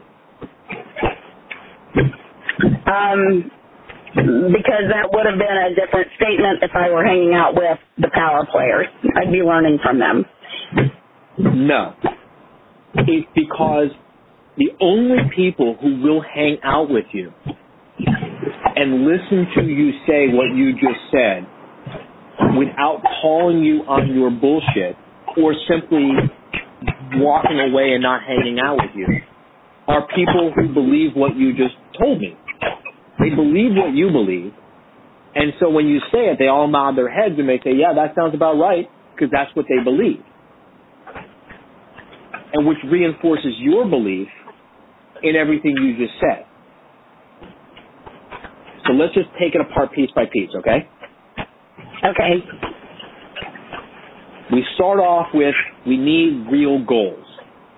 Um, because that would have been a different statement if I were hanging out with the power players. I'd be learning from them. No. It's because the only people who will hang out with you and listen to you say what you just said without calling you on your bullshit or simply walking away and not hanging out with you are people who believe what you just told me. They believe what you believe, and so when you say it, they all nod their heads and they say, yeah, that sounds about right, because that's what they believe. And which reinforces your belief in everything you just said. So let's just take it apart piece by piece, okay? Okay. We start off with we need real goals.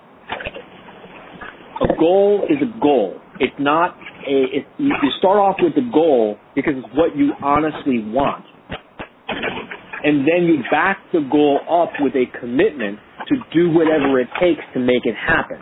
A goal is a goal. It's not a, it, you start off with the goal because it's what you honestly want. And then you back the goal up with a commitment to do whatever it takes to make it happen.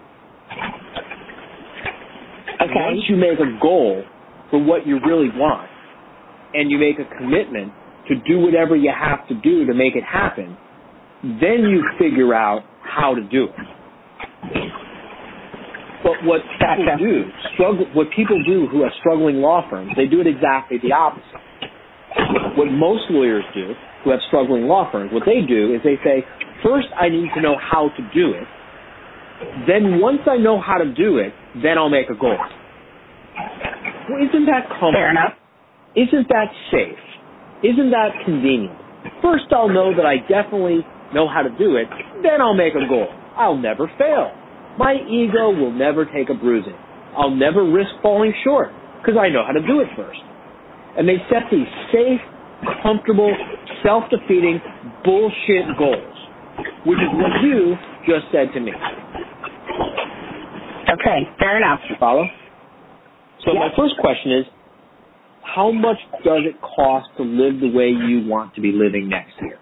Okay. Once you make a goal for what you really want, and you make a commitment to do whatever you have to do to make it happen, then you figure out how to do it. But what people do, struggle, what people do who have struggling law firms, they do it exactly the opposite. What most lawyers do who have struggling law firms, what they do is they say, first I need to know how to do it. Then once I know how to do it, then I'll make a goal. Well, isn't that comfortable? Fair enough. Isn't that safe? Isn't that convenient? First I'll know that I definitely know how to do it, then I'll make a goal. I'll never fail. My ego will never take a bruising. I'll never risk falling short because I know how to do it first. And they set these safe, comfortable, self-defeating bullshit goals, which is what you just said to me. Okay, fair enough. You follow? So Yep. my first question is, how much does it cost to live the way you want to be living next year?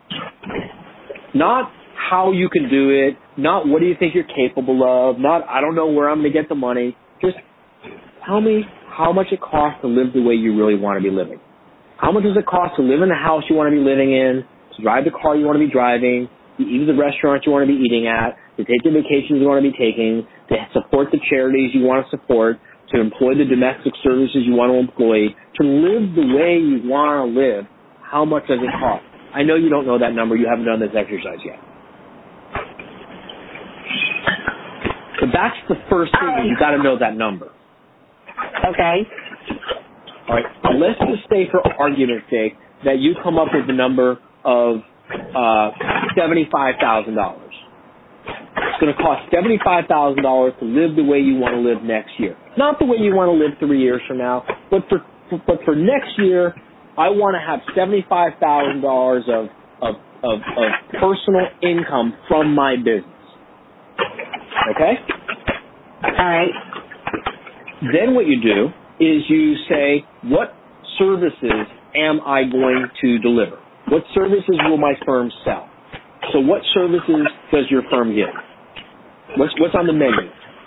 Not how you can do it, not what do you think you're capable of, not I don't know where I'm going to get the money. Just tell me how much it costs to live the way you really want to be living. How much does it cost to live in the house you want to be living in, to drive the car you want to be driving, to eat at the restaurant you want to be eating at, to take the vacations you want to be taking, to support the charities you want to support, to employ the domestic services you want to employ, to live the way you want to live? How much does it cost? I know you don't know that number. You haven't done this exercise yet. But that's the first thing. Um, you got to know that number. Okay. All right. Let's just say, for argument's sake, that you come up with the number of uh, seventy-five thousand dollars. It's going to cost seventy-five thousand dollars to live the way you want to live next year. Not the way you want to live three years from now, but for, for but for next year, I want to have seventy-five thousand dollars of, of of of personal income from my business. Okay? All right. Then what you do is you say, what services am I going to deliver? What services will my firm sell? So what services does your firm give? What's what's on the menu?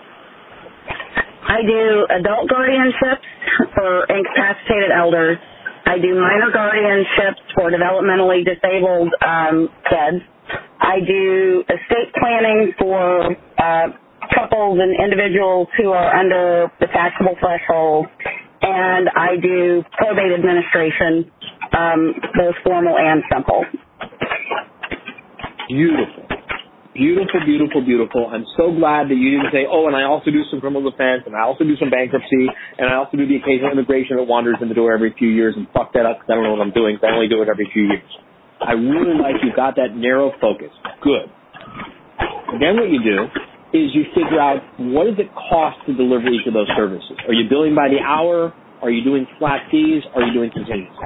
I do adult guardianships for incapacitated elders. I do minor guardianships for developmentally disabled um, kids. I do estate planning for uh, couples and individuals who are under the taxable threshold. And I do probate administration, um, both formal and simple. Beautiful. Beautiful, beautiful, beautiful. I'm so glad that you didn't say, oh, and I also do some criminal defense, and I also do some bankruptcy, and I also do the occasional immigration that wanders in the door every few years, and fuck that up because I don't know what I'm doing, so I only do it every few years. I really like you got that narrow focus. Good. Then what you do is you figure out, what does it cost to deliver each of those services? Are you billing by the hour? Are you doing flat fees? Are you doing contingency?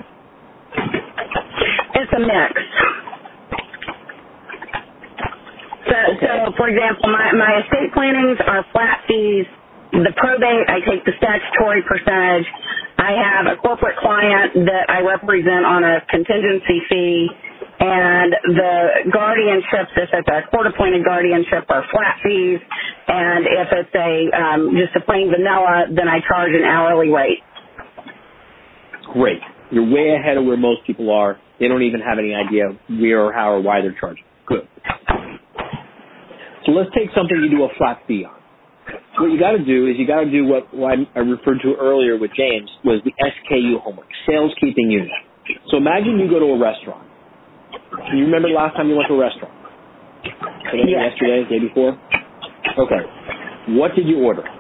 It's a mix. So, okay. so for example, my, my estate plannings are flat fees. The probate, I take the statutory percentage. I have a corporate client that I represent on a contingency fee. And the guardianships, if it's a court-appointed guardianship, are flat fees. And if it's a um, just a plain vanilla, then I charge an hourly rate. Great. You're way ahead of where most people are. They don't even have any idea where or how or why they're charging. Good. So let's take something you do a flat fee on. What you got to do is you got to do what, what I referred to earlier with James, was the S K U homework, sales keeping unit. So imagine you go to a restaurant. Do you remember the last time you went to a restaurant? Today, yes. Yesterday, the day before? Okay. What did you order?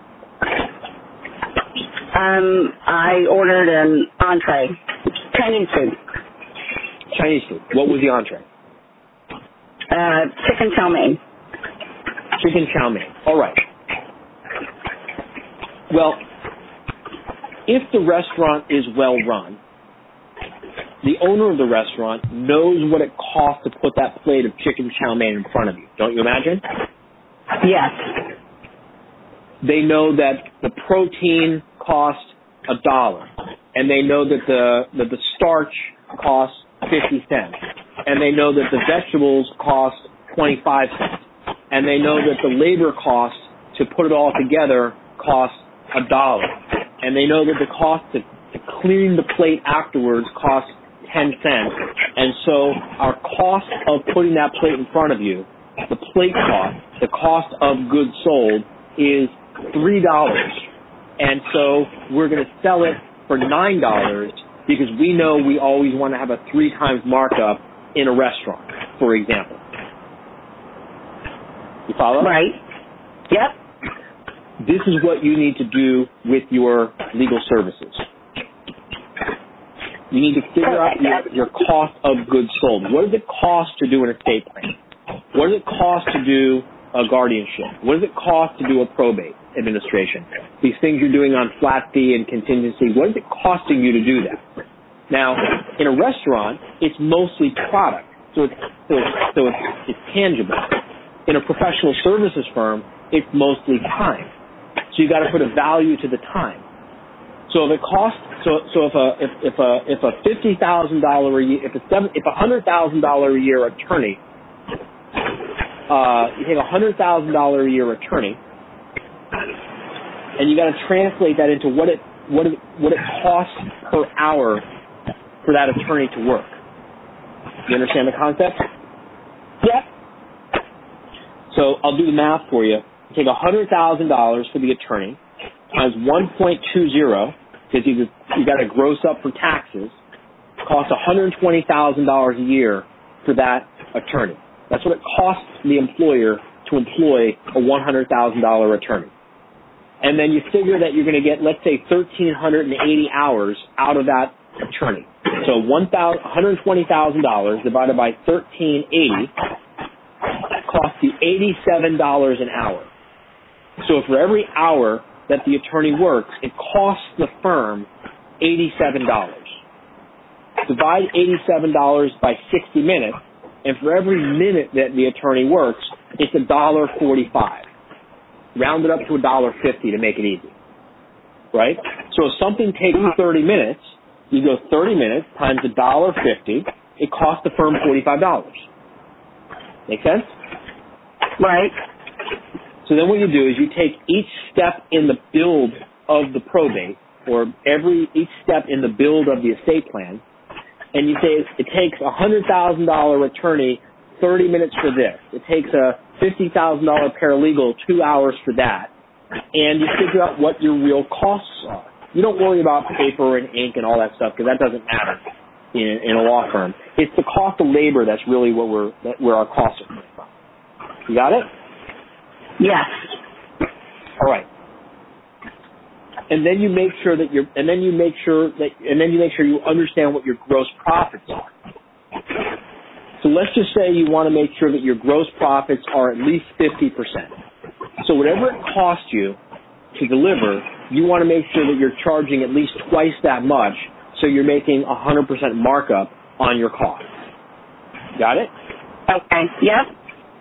Um, I ordered an entree, Chinese food. Chinese food. What was the entree? Uh, chicken chow mein. Chicken chow mein. All right. Well, if the restaurant is well run, the owner of the restaurant knows what it costs to put that plate of chicken chow mein in front of you. Don't you imagine? Yes. They know that the protein costs a dollar, and they know that the that the starch costs fifty cents, and they know that the vegetables cost twenty-five cents, and they know that the labor cost to put it all together costs a dollar, and they know that the cost to, to clean the plate afterwards costs ten cents, and so our cost of putting that plate in front of you, the plate cost, the cost of goods sold, is three dollars, and so we're going to sell it for nine dollars because we know we always want to have a three times markup in a restaurant, for example. You follow? Right. Yep. This is what you need to do with your legal services. You need to figure out your, your cost of goods sold. What does it cost to do an estate plan? What does it cost to do a guardianship? What does it cost to do a probate administration? These things you're doing on flat fee and contingency, what is it costing you to do that? Now, in a restaurant, it's mostly product, so it's, so it's, so it's, it's tangible. In a professional services firm, it's mostly time. So you got to put a value to the time. So if it costs, so so if a if if a if a fifty thousand dollar a year, if a seven, if a hundred thousand dollar a year attorney, uh, you take a hundred thousand dollar a year attorney, and you got to translate that into what it what it what it costs per hour for that attorney to work. You understand the concept? Yep. So I'll do the math for you. You take one hundred thousand dollars for the attorney times one point two zero, because you, you got to gross up for taxes, costs one hundred twenty thousand dollars a year for that attorney. That's what it costs the employer to employ a one hundred thousand dollars attorney. And then you figure that you're going to get, let's say, one thousand three hundred eighty hours out of that attorney. So one hundred twenty thousand dollars divided by one thousand three hundred eighty costs you eighty-seven dollars an hour. So for every hour that the attorney works, it costs the firm eighty-seven dollars. Divide eighty-seven dollars by sixty minutes, and for every minute that the attorney works, it's one dollar forty-five. Round it up to one dollar fifty to make it easy. Right? So if something takes thirty minutes, you go thirty minutes times one dollar fifty, it costs the firm forty-five dollars. Make sense? Right. So then what you do is you take each step in the build of the probate, or every each step in the build of the estate plan, and you say it takes a one hundred thousand dollars attorney thirty minutes for this. It takes a fifty thousand dollars paralegal two hours for that. And you figure out what your real costs are. You don't worry about paper and ink and all that stuff, because that doesn't matter in, in a law firm. It's the cost of labor that's really what we're, that, where our costs are coming from. You got it? Yes. All right. And then you make sure that you're, and then you make sure that, and then you make sure you understand what your gross profits are. So let's just say you want to make sure that your gross profits are at least fifty percent. So whatever it costs you to deliver, you want to make sure that you're charging at least twice that much, so you're making a one hundred percent markup on your cost. Got it? Okay. Yep.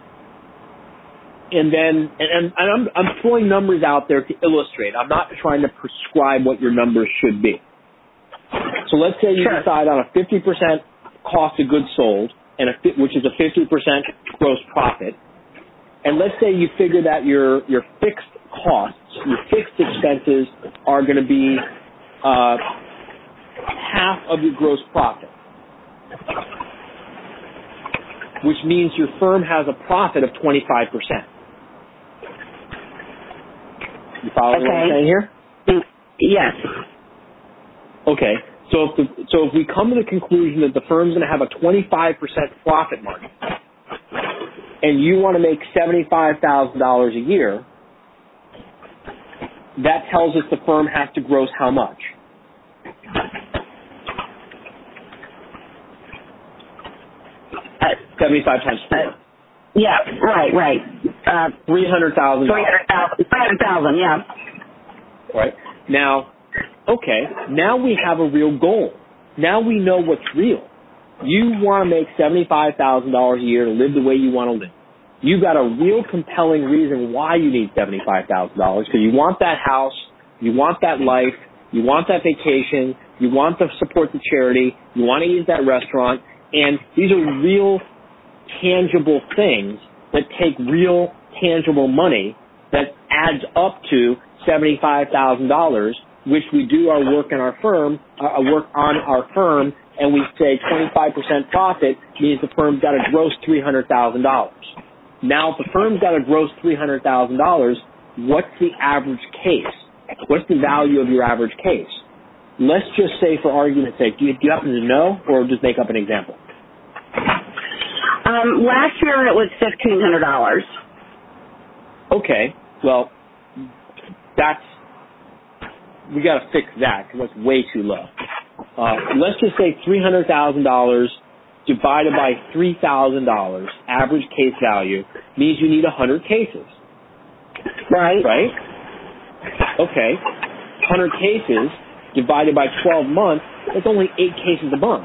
And then, and, and I'm, I'm throwing numbers out there to illustrate. I'm not trying to prescribe what your numbers should be. So let's say you Sure. decide on a fifty percent cost of goods sold, and a, which is a fifty percent gross profit. And let's say you figure that your, your fixed costs, your fixed expenses are going to be uh, half of your gross profit, which means your firm has a profit of twenty-five percent. You following Okay. what I'm saying here? Yes. Okay. So if the, so if we come to the conclusion that the firm's going to have a twenty-five percent profit margin, and you want to make seventy-five thousand dollars a year, that tells us the firm has to gross how much? Uh, seventy-five times four. uh, yeah. Right. Right. Uh, three hundred thousand dollars. Three hundred thousand. Three hundred thousand. Yeah. Right. Now, okay, now we have a real goal. Now we know what's real. You want to make seventy-five thousand dollars a year to live the way you want to live. You've got a real compelling reason why you need seventy-five thousand dollars, because you want that house, you want that life, you want that vacation, you want to support the charity, you want to eat at that restaurant, and these are real, tangible things that take real, tangible money that adds up to seventy-five thousand dollars, which we do our work in our firm, uh, work on our firm, and we say twenty-five percent profit means the firm's got to gross three hundred thousand dollars. Now, if the firm's got to gross three hundred thousand dollars, what's the average case? What's the value of your average case? Let's just say, for argument's sake, do you, do you happen to know, or just make up an example? Um, last year it was fifteen hundred dollars. Okay, well, that's, we got to fix that because that's way too low. Uh, let's just say three hundred thousand dollars divided by three thousand dollars average case value means you need one hundred cases. Right. Right? Okay. one hundred cases divided by twelve months, that's only eight cases a month.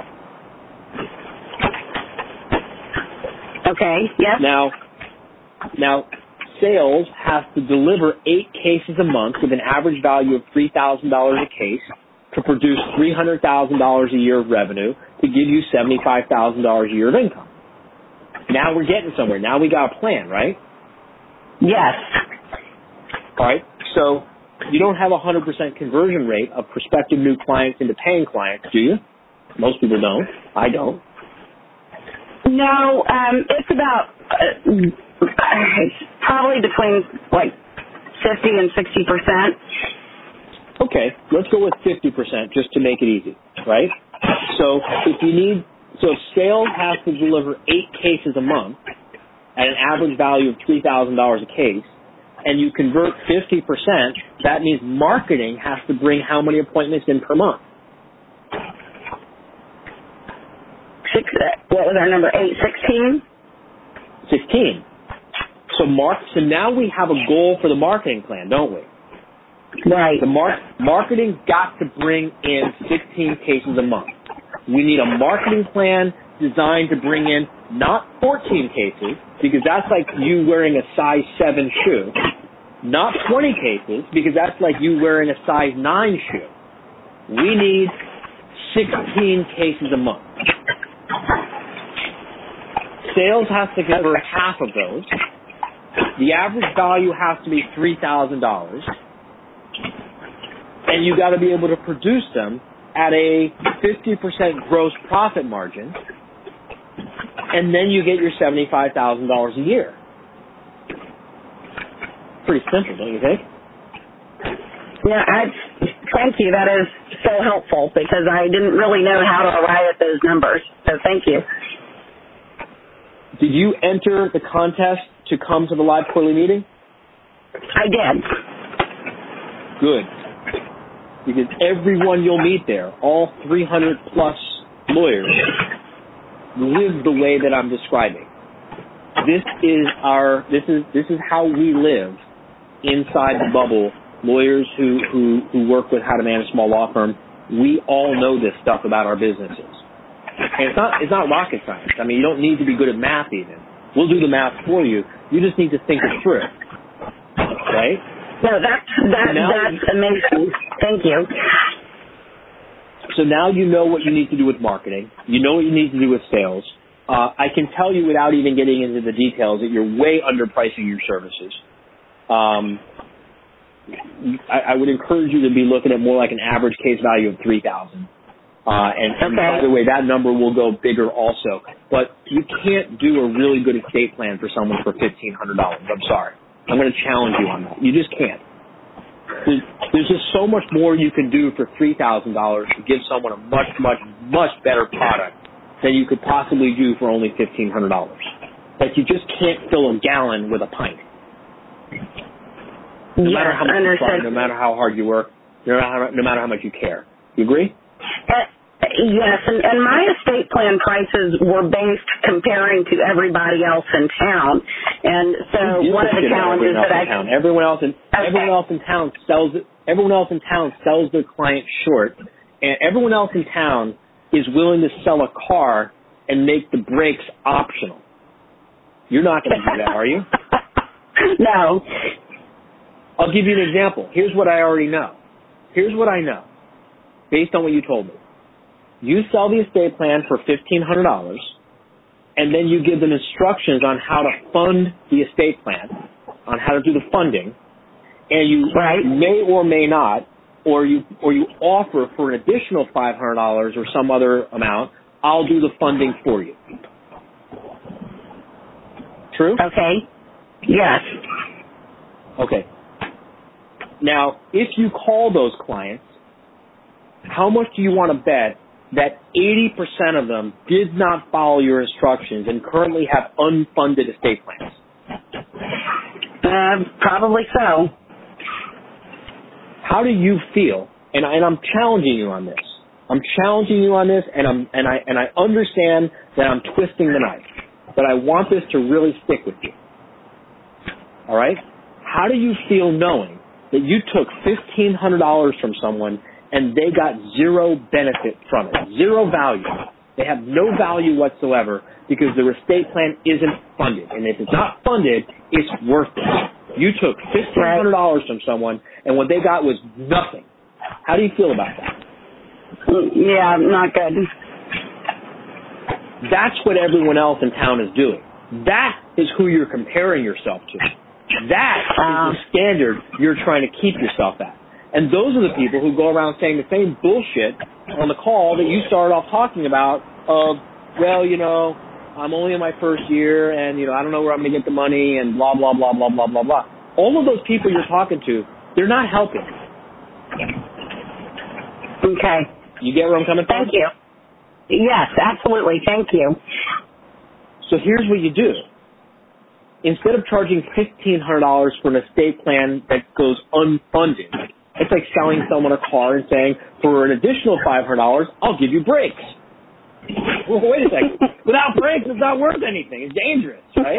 Okay. Yes. Now, now, sales has to deliver eight cases a month with an average value of three thousand dollars a case to produce three hundred thousand dollars a year of revenue to give you seventy-five thousand dollars a year of income. Now we're getting somewhere. Now we got a plan, right? Yes. All right. So you don't have a one hundred percent conversion rate of prospective new clients into paying clients, do you? Most people don't. I don't. No, um, it's about uh, probably between like fifty and sixty percent. Okay, let's go with fifty percent just to make it easy, right? So if you need, so if sales has to deliver eight cases a month at an average value of three thousand dollars a case, and you convert fifty percent, that means marketing has to bring how many appointments in per month? Six, what was our number? Eight, sixteen? sixteen. So mark, so now we have a goal for the marketing plan, don't we? Right. The mar- marketing got to bring in sixteen cases a month. We need a marketing plan designed to bring in not fourteen cases, because that's like you wearing a size seven shoe, not twenty cases, because that's like you wearing a size nine shoe. We need sixteen cases a month. Sales has to convert half of those. The average value has to be three thousand dollars. And you got to be able to produce them at a fifty percent gross profit margin. And then you get your seventy-five thousand dollars a year. Pretty simple, don't you think? Yeah, I, thank you. That is so helpful because I didn't really know how to arrive at those numbers. So thank you. Did you enter the contest to come to the live quarterly meeting? I did. Good. Because everyone you'll meet there, all three hundred plus lawyers, live the way that I'm describing. This is our, this is, this is how we live inside the bubble. Lawyers who, who, who work with how to manage a small law firm, we all know this stuff about our businesses. And it's not, it's not rocket science. I mean, you don't need to be good at math even. We'll do the math for you. You just need to think it through. Right? No, that's, that, now, that's amazing. Thank you. So now you know what you need to do with marketing. You know what you need to do with sales. Uh, I can tell you without even getting into the details that you're way underpricing your services. Um, I, I would encourage you to be looking at more like an average case value of three thousand dollars. Uh, and, and okay. by the way, that number will go bigger also. But you can't do a really good estate plan for someone for fifteen hundred dollars. I'm sorry. I'm going to challenge you on that. You just can't. There's, there's just so much more you can do for three thousand dollars to give someone a much, much, much better product than you could possibly do for only fifteen hundred dollars. Like you just can't fill a gallon with a pint. No yes, matter how much you try, understood. no matter how hard you work, no matter how, no matter how much you care. You agree? Uh, yes, and, and my estate plan prices were based comparing to everybody else in town. And so one of the challenges that I... Town. Everyone else in okay. everyone else in town sells it. Everyone else in town sells their client short, and everyone else in town is willing to sell a car and make the brakes optional. You're not going to do that, are you? No. I'll give you an example. Here's what I already know. Here's what I know, based on what you told me. You sell the estate plan for fifteen hundred dollars, and then you give them instructions on how to fund the estate plan, on how to do the funding, and you right. may or may not, or you or you offer for an additional five hundred dollars or some other amount, I'll do the funding for you. True? Okay. Yes. Okay. Now, if you call those clients, how much do you want to bet that eighty percent of them did not follow your instructions and currently have unfunded estate plans? Uh, probably so. How do you feel? And, I, and I'm challenging you on this. I'm challenging you on this, and I'm and I and I understand that I'm twisting the knife, but I want this to really stick with you. All right? How do you feel knowing that you took fifteen hundred dollars from someone and they got zero benefit from it, zero value? They have no value whatsoever because their estate plan isn't funded. And if it's not funded, it's worthless. You took fifteen hundred dollars from someone, and what they got was nothing. How do you feel about that? Yeah, not good. That's what everyone else in town is doing. That is who you're comparing yourself to. That um, is the standard you're trying to keep yourself at. And those are the people who go around saying the same bullshit on the call that you started off talking about of, well, you know, I'm only in my first year and, you know, I don't know where I'm going to get the money and blah, blah, blah, blah, blah, blah, blah. All of those people you're talking to, they're not helping. Okay. You get where I'm coming from? Thank you. Yes, absolutely. Thank you. So here's what you do. Instead of charging fifteen hundred dollars for an estate plan that goes unfunded, it's like selling someone a car and saying, for an additional five hundred dollars, I'll give you brakes. Well, wait a second. Without brakes, it's not worth anything. It's dangerous, right?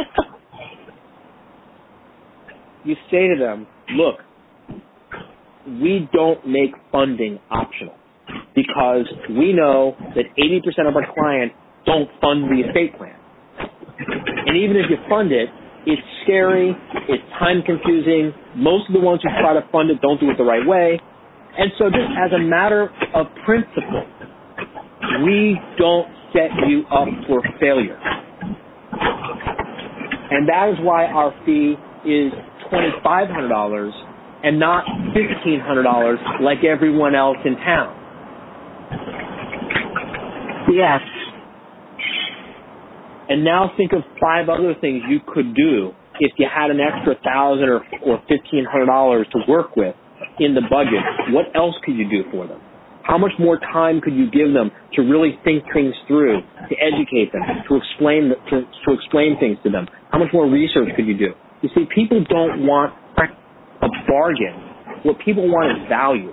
You say to them, look, we don't make funding optional because we know that eighty percent of our clients don't fund the estate plan. And even if you fund it, it's scary, it's time confusing. Most of the ones who try to fund it don't do it the right way. And so just as a matter of principle, we don't set you up for failure. And that is why our fee is twenty-five hundred dollars and not fifteen hundred dollars like everyone else in town. Yes. And now think of five other things you could do if you had an extra thousand or or fifteen hundred dollars to work with in the budget. What else could you do for them? How much more time could you give them to really think things through, to educate them, to explain to, to explain things to them? How much more research could you do? You see, people don't want a bargain. What people want is value.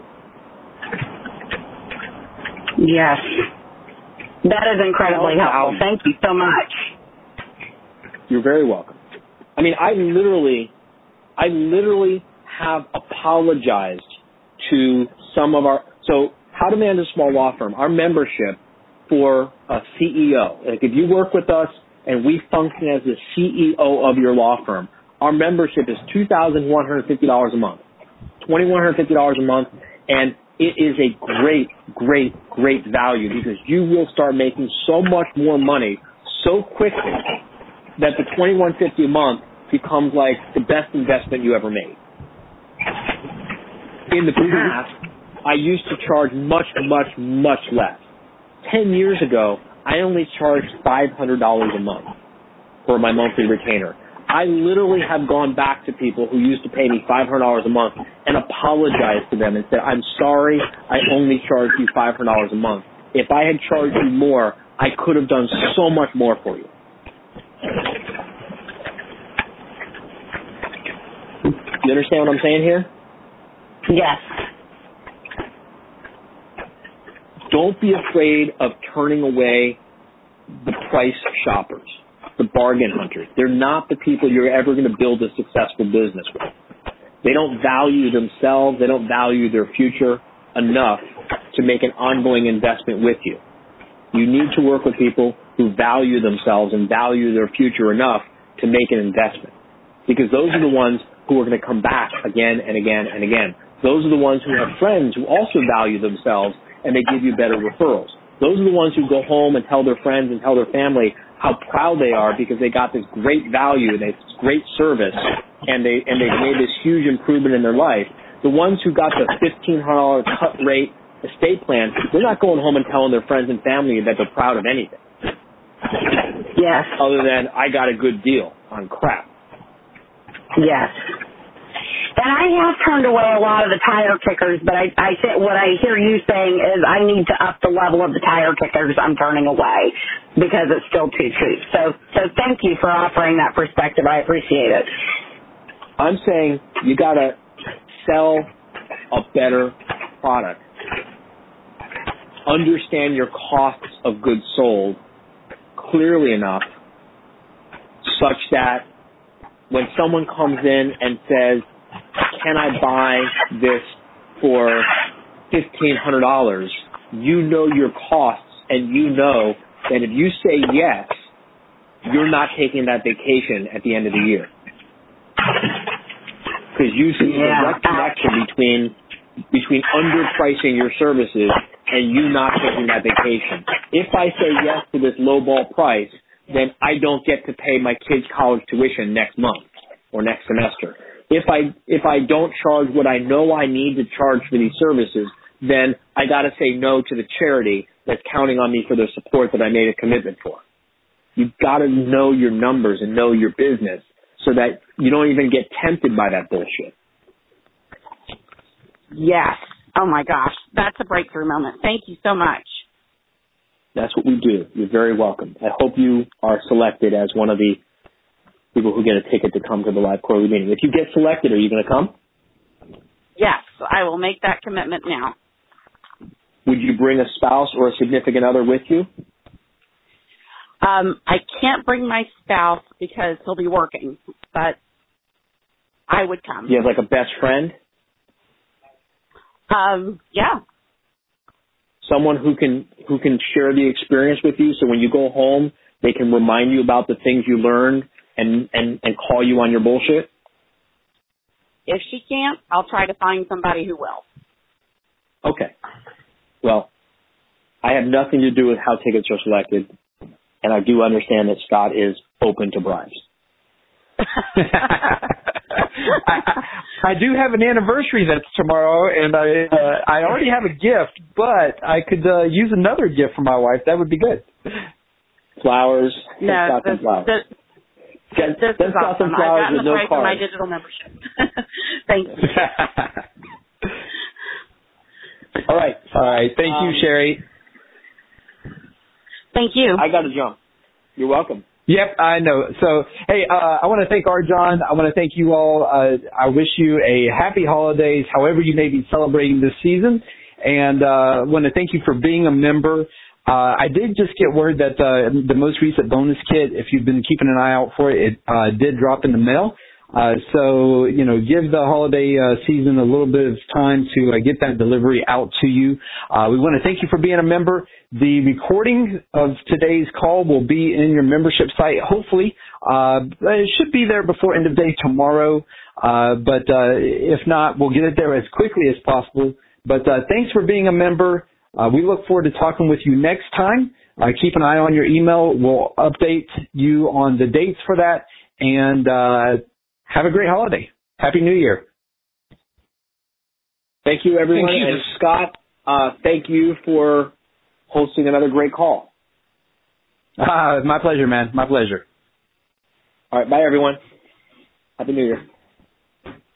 Yes. That is incredibly helpful. Thank you so much. You're very welcome. I mean, I literally, I literally have apologized to some of our, so How to Manage a Small Law Firm, our membership for a C E O. Like if you work with us and we function as the C E O of your law firm, our membership is two thousand one hundred fifty dollars a month, two thousand one hundred fifty dollars a month, and it is a great, great, great value because you will start making so much more money so quickly that the twenty-one fifty a month becomes like the best investment you ever made. In the past, I used to charge much, much, much less. Ten years ago, I only charged five hundred dollars a month for my monthly retainer. I literally have gone back to people who used to pay me five hundred dollars a month and apologized to them and said, I'm sorry, I only charged you five hundred dollars a month. If I had charged you more, I could have done so much more for you. You understand what I'm saying here? Yes. Don't be afraid of turning away the price shoppers, the bargain hunters. They're not the people you're ever going to build a successful business with. They don't value themselves. They don't value their future enough to make an ongoing investment with you. You need to work with people who value themselves and value their future enough to make an investment, because those are the ones who are going to come back again and again and again. Those are the ones who have friends who also value themselves and they give you better referrals. Those are the ones who go home and tell their friends and tell their family how proud they are because they got this great value and this great service and they and they've made this huge improvement in their life. The ones who got the fifteen hundred dollars cut rate estate plan, they're not going home and telling their friends and family that they're proud of anything. Yes. Other than, I got a good deal on crap. Yes. And I have turned away a lot of the tire kickers, but I, I think what I hear you saying is I need to up the level of the tire kickers I'm turning away because it's still too cheap. So, so thank you for offering that perspective. I appreciate it. I'm saying you got to sell a better product. Understand your costs of goods sold clearly enough such that when someone comes in and says, can I buy this for fifteen hundred dollars, you know your costs and you know that if you say yes, you're not taking that vacation at the end of the year. Because you see the Yeah. direct connection between between underpricing your services and you not taking that vacation. If I say yes to this lowball price, then I don't get to pay my kids' college tuition next month or next semester. If I if I don't charge what I know I need to charge for these services, then I got to say no to the charity that's counting on me for the support that I made a commitment for. You've got to know your numbers and know your business so that you don't even get tempted by that bullshit. Yes. Oh my gosh. That's a breakthrough moment. Thank you so much. That's what we do. You're very welcome. I hope you are selected as one of the people who get a ticket to come to the live quarterly meeting. If you get selected, are you going to come? Yes, I will make that commitment now. Would you bring a spouse or a significant other with you? Um, I can't bring my spouse because he'll be working, but I would come. Do you have like a best friend? Um, yeah. Someone who can who can share the experience with you, so when you go home, they can remind you about the things you learned and, and, and call you on your bullshit? If she can't, I'll try to find somebody who will. Okay. Well, I have nothing to do with how tickets are selected, and I do understand that Scott is open to bribes. I, I do have an anniversary that's tomorrow, and I uh, I already have a gift, but I could uh, use another gift for my wife. That would be good. Flowers. No, Scott some this, flowers. this, Get, this get is Scott some awesome. flowers I've gotten with the no price of my cards. digital membership. Thank you. All right. All right. Thank Um, you, Sherry. Thank you. I got to jump. You're welcome. Yep, I know. So, hey, uh, I want to thank Arjan. I want to thank you all. Uh, I wish you a happy holidays, however you may be celebrating this season. And uh, I want to thank you for being a member. Uh, I did just get word that uh, the most recent bonus kit, if you've been keeping an eye out for it, it uh, did drop in the mail. Uh, so, you know, give the holiday uh, season a little bit of time to uh, get that delivery out to you. Uh, we want to thank you for being a member. The recording of today's call will be in your membership site, hopefully. Uh, it should be there before end of day tomorrow. Uh, but uh, if not, we'll get it there as quickly as possible. But uh, thanks for being a member. Uh, we look forward to talking with you next time. Uh, keep an eye on your email. We'll update you on the dates for that. And uh, have a great holiday. Happy New Year. Thank you, everyone. Thank you. And Scott, uh, thank you for hosting another great call. Uh, my pleasure, man. My pleasure. All right. Bye, everyone. Happy New Year.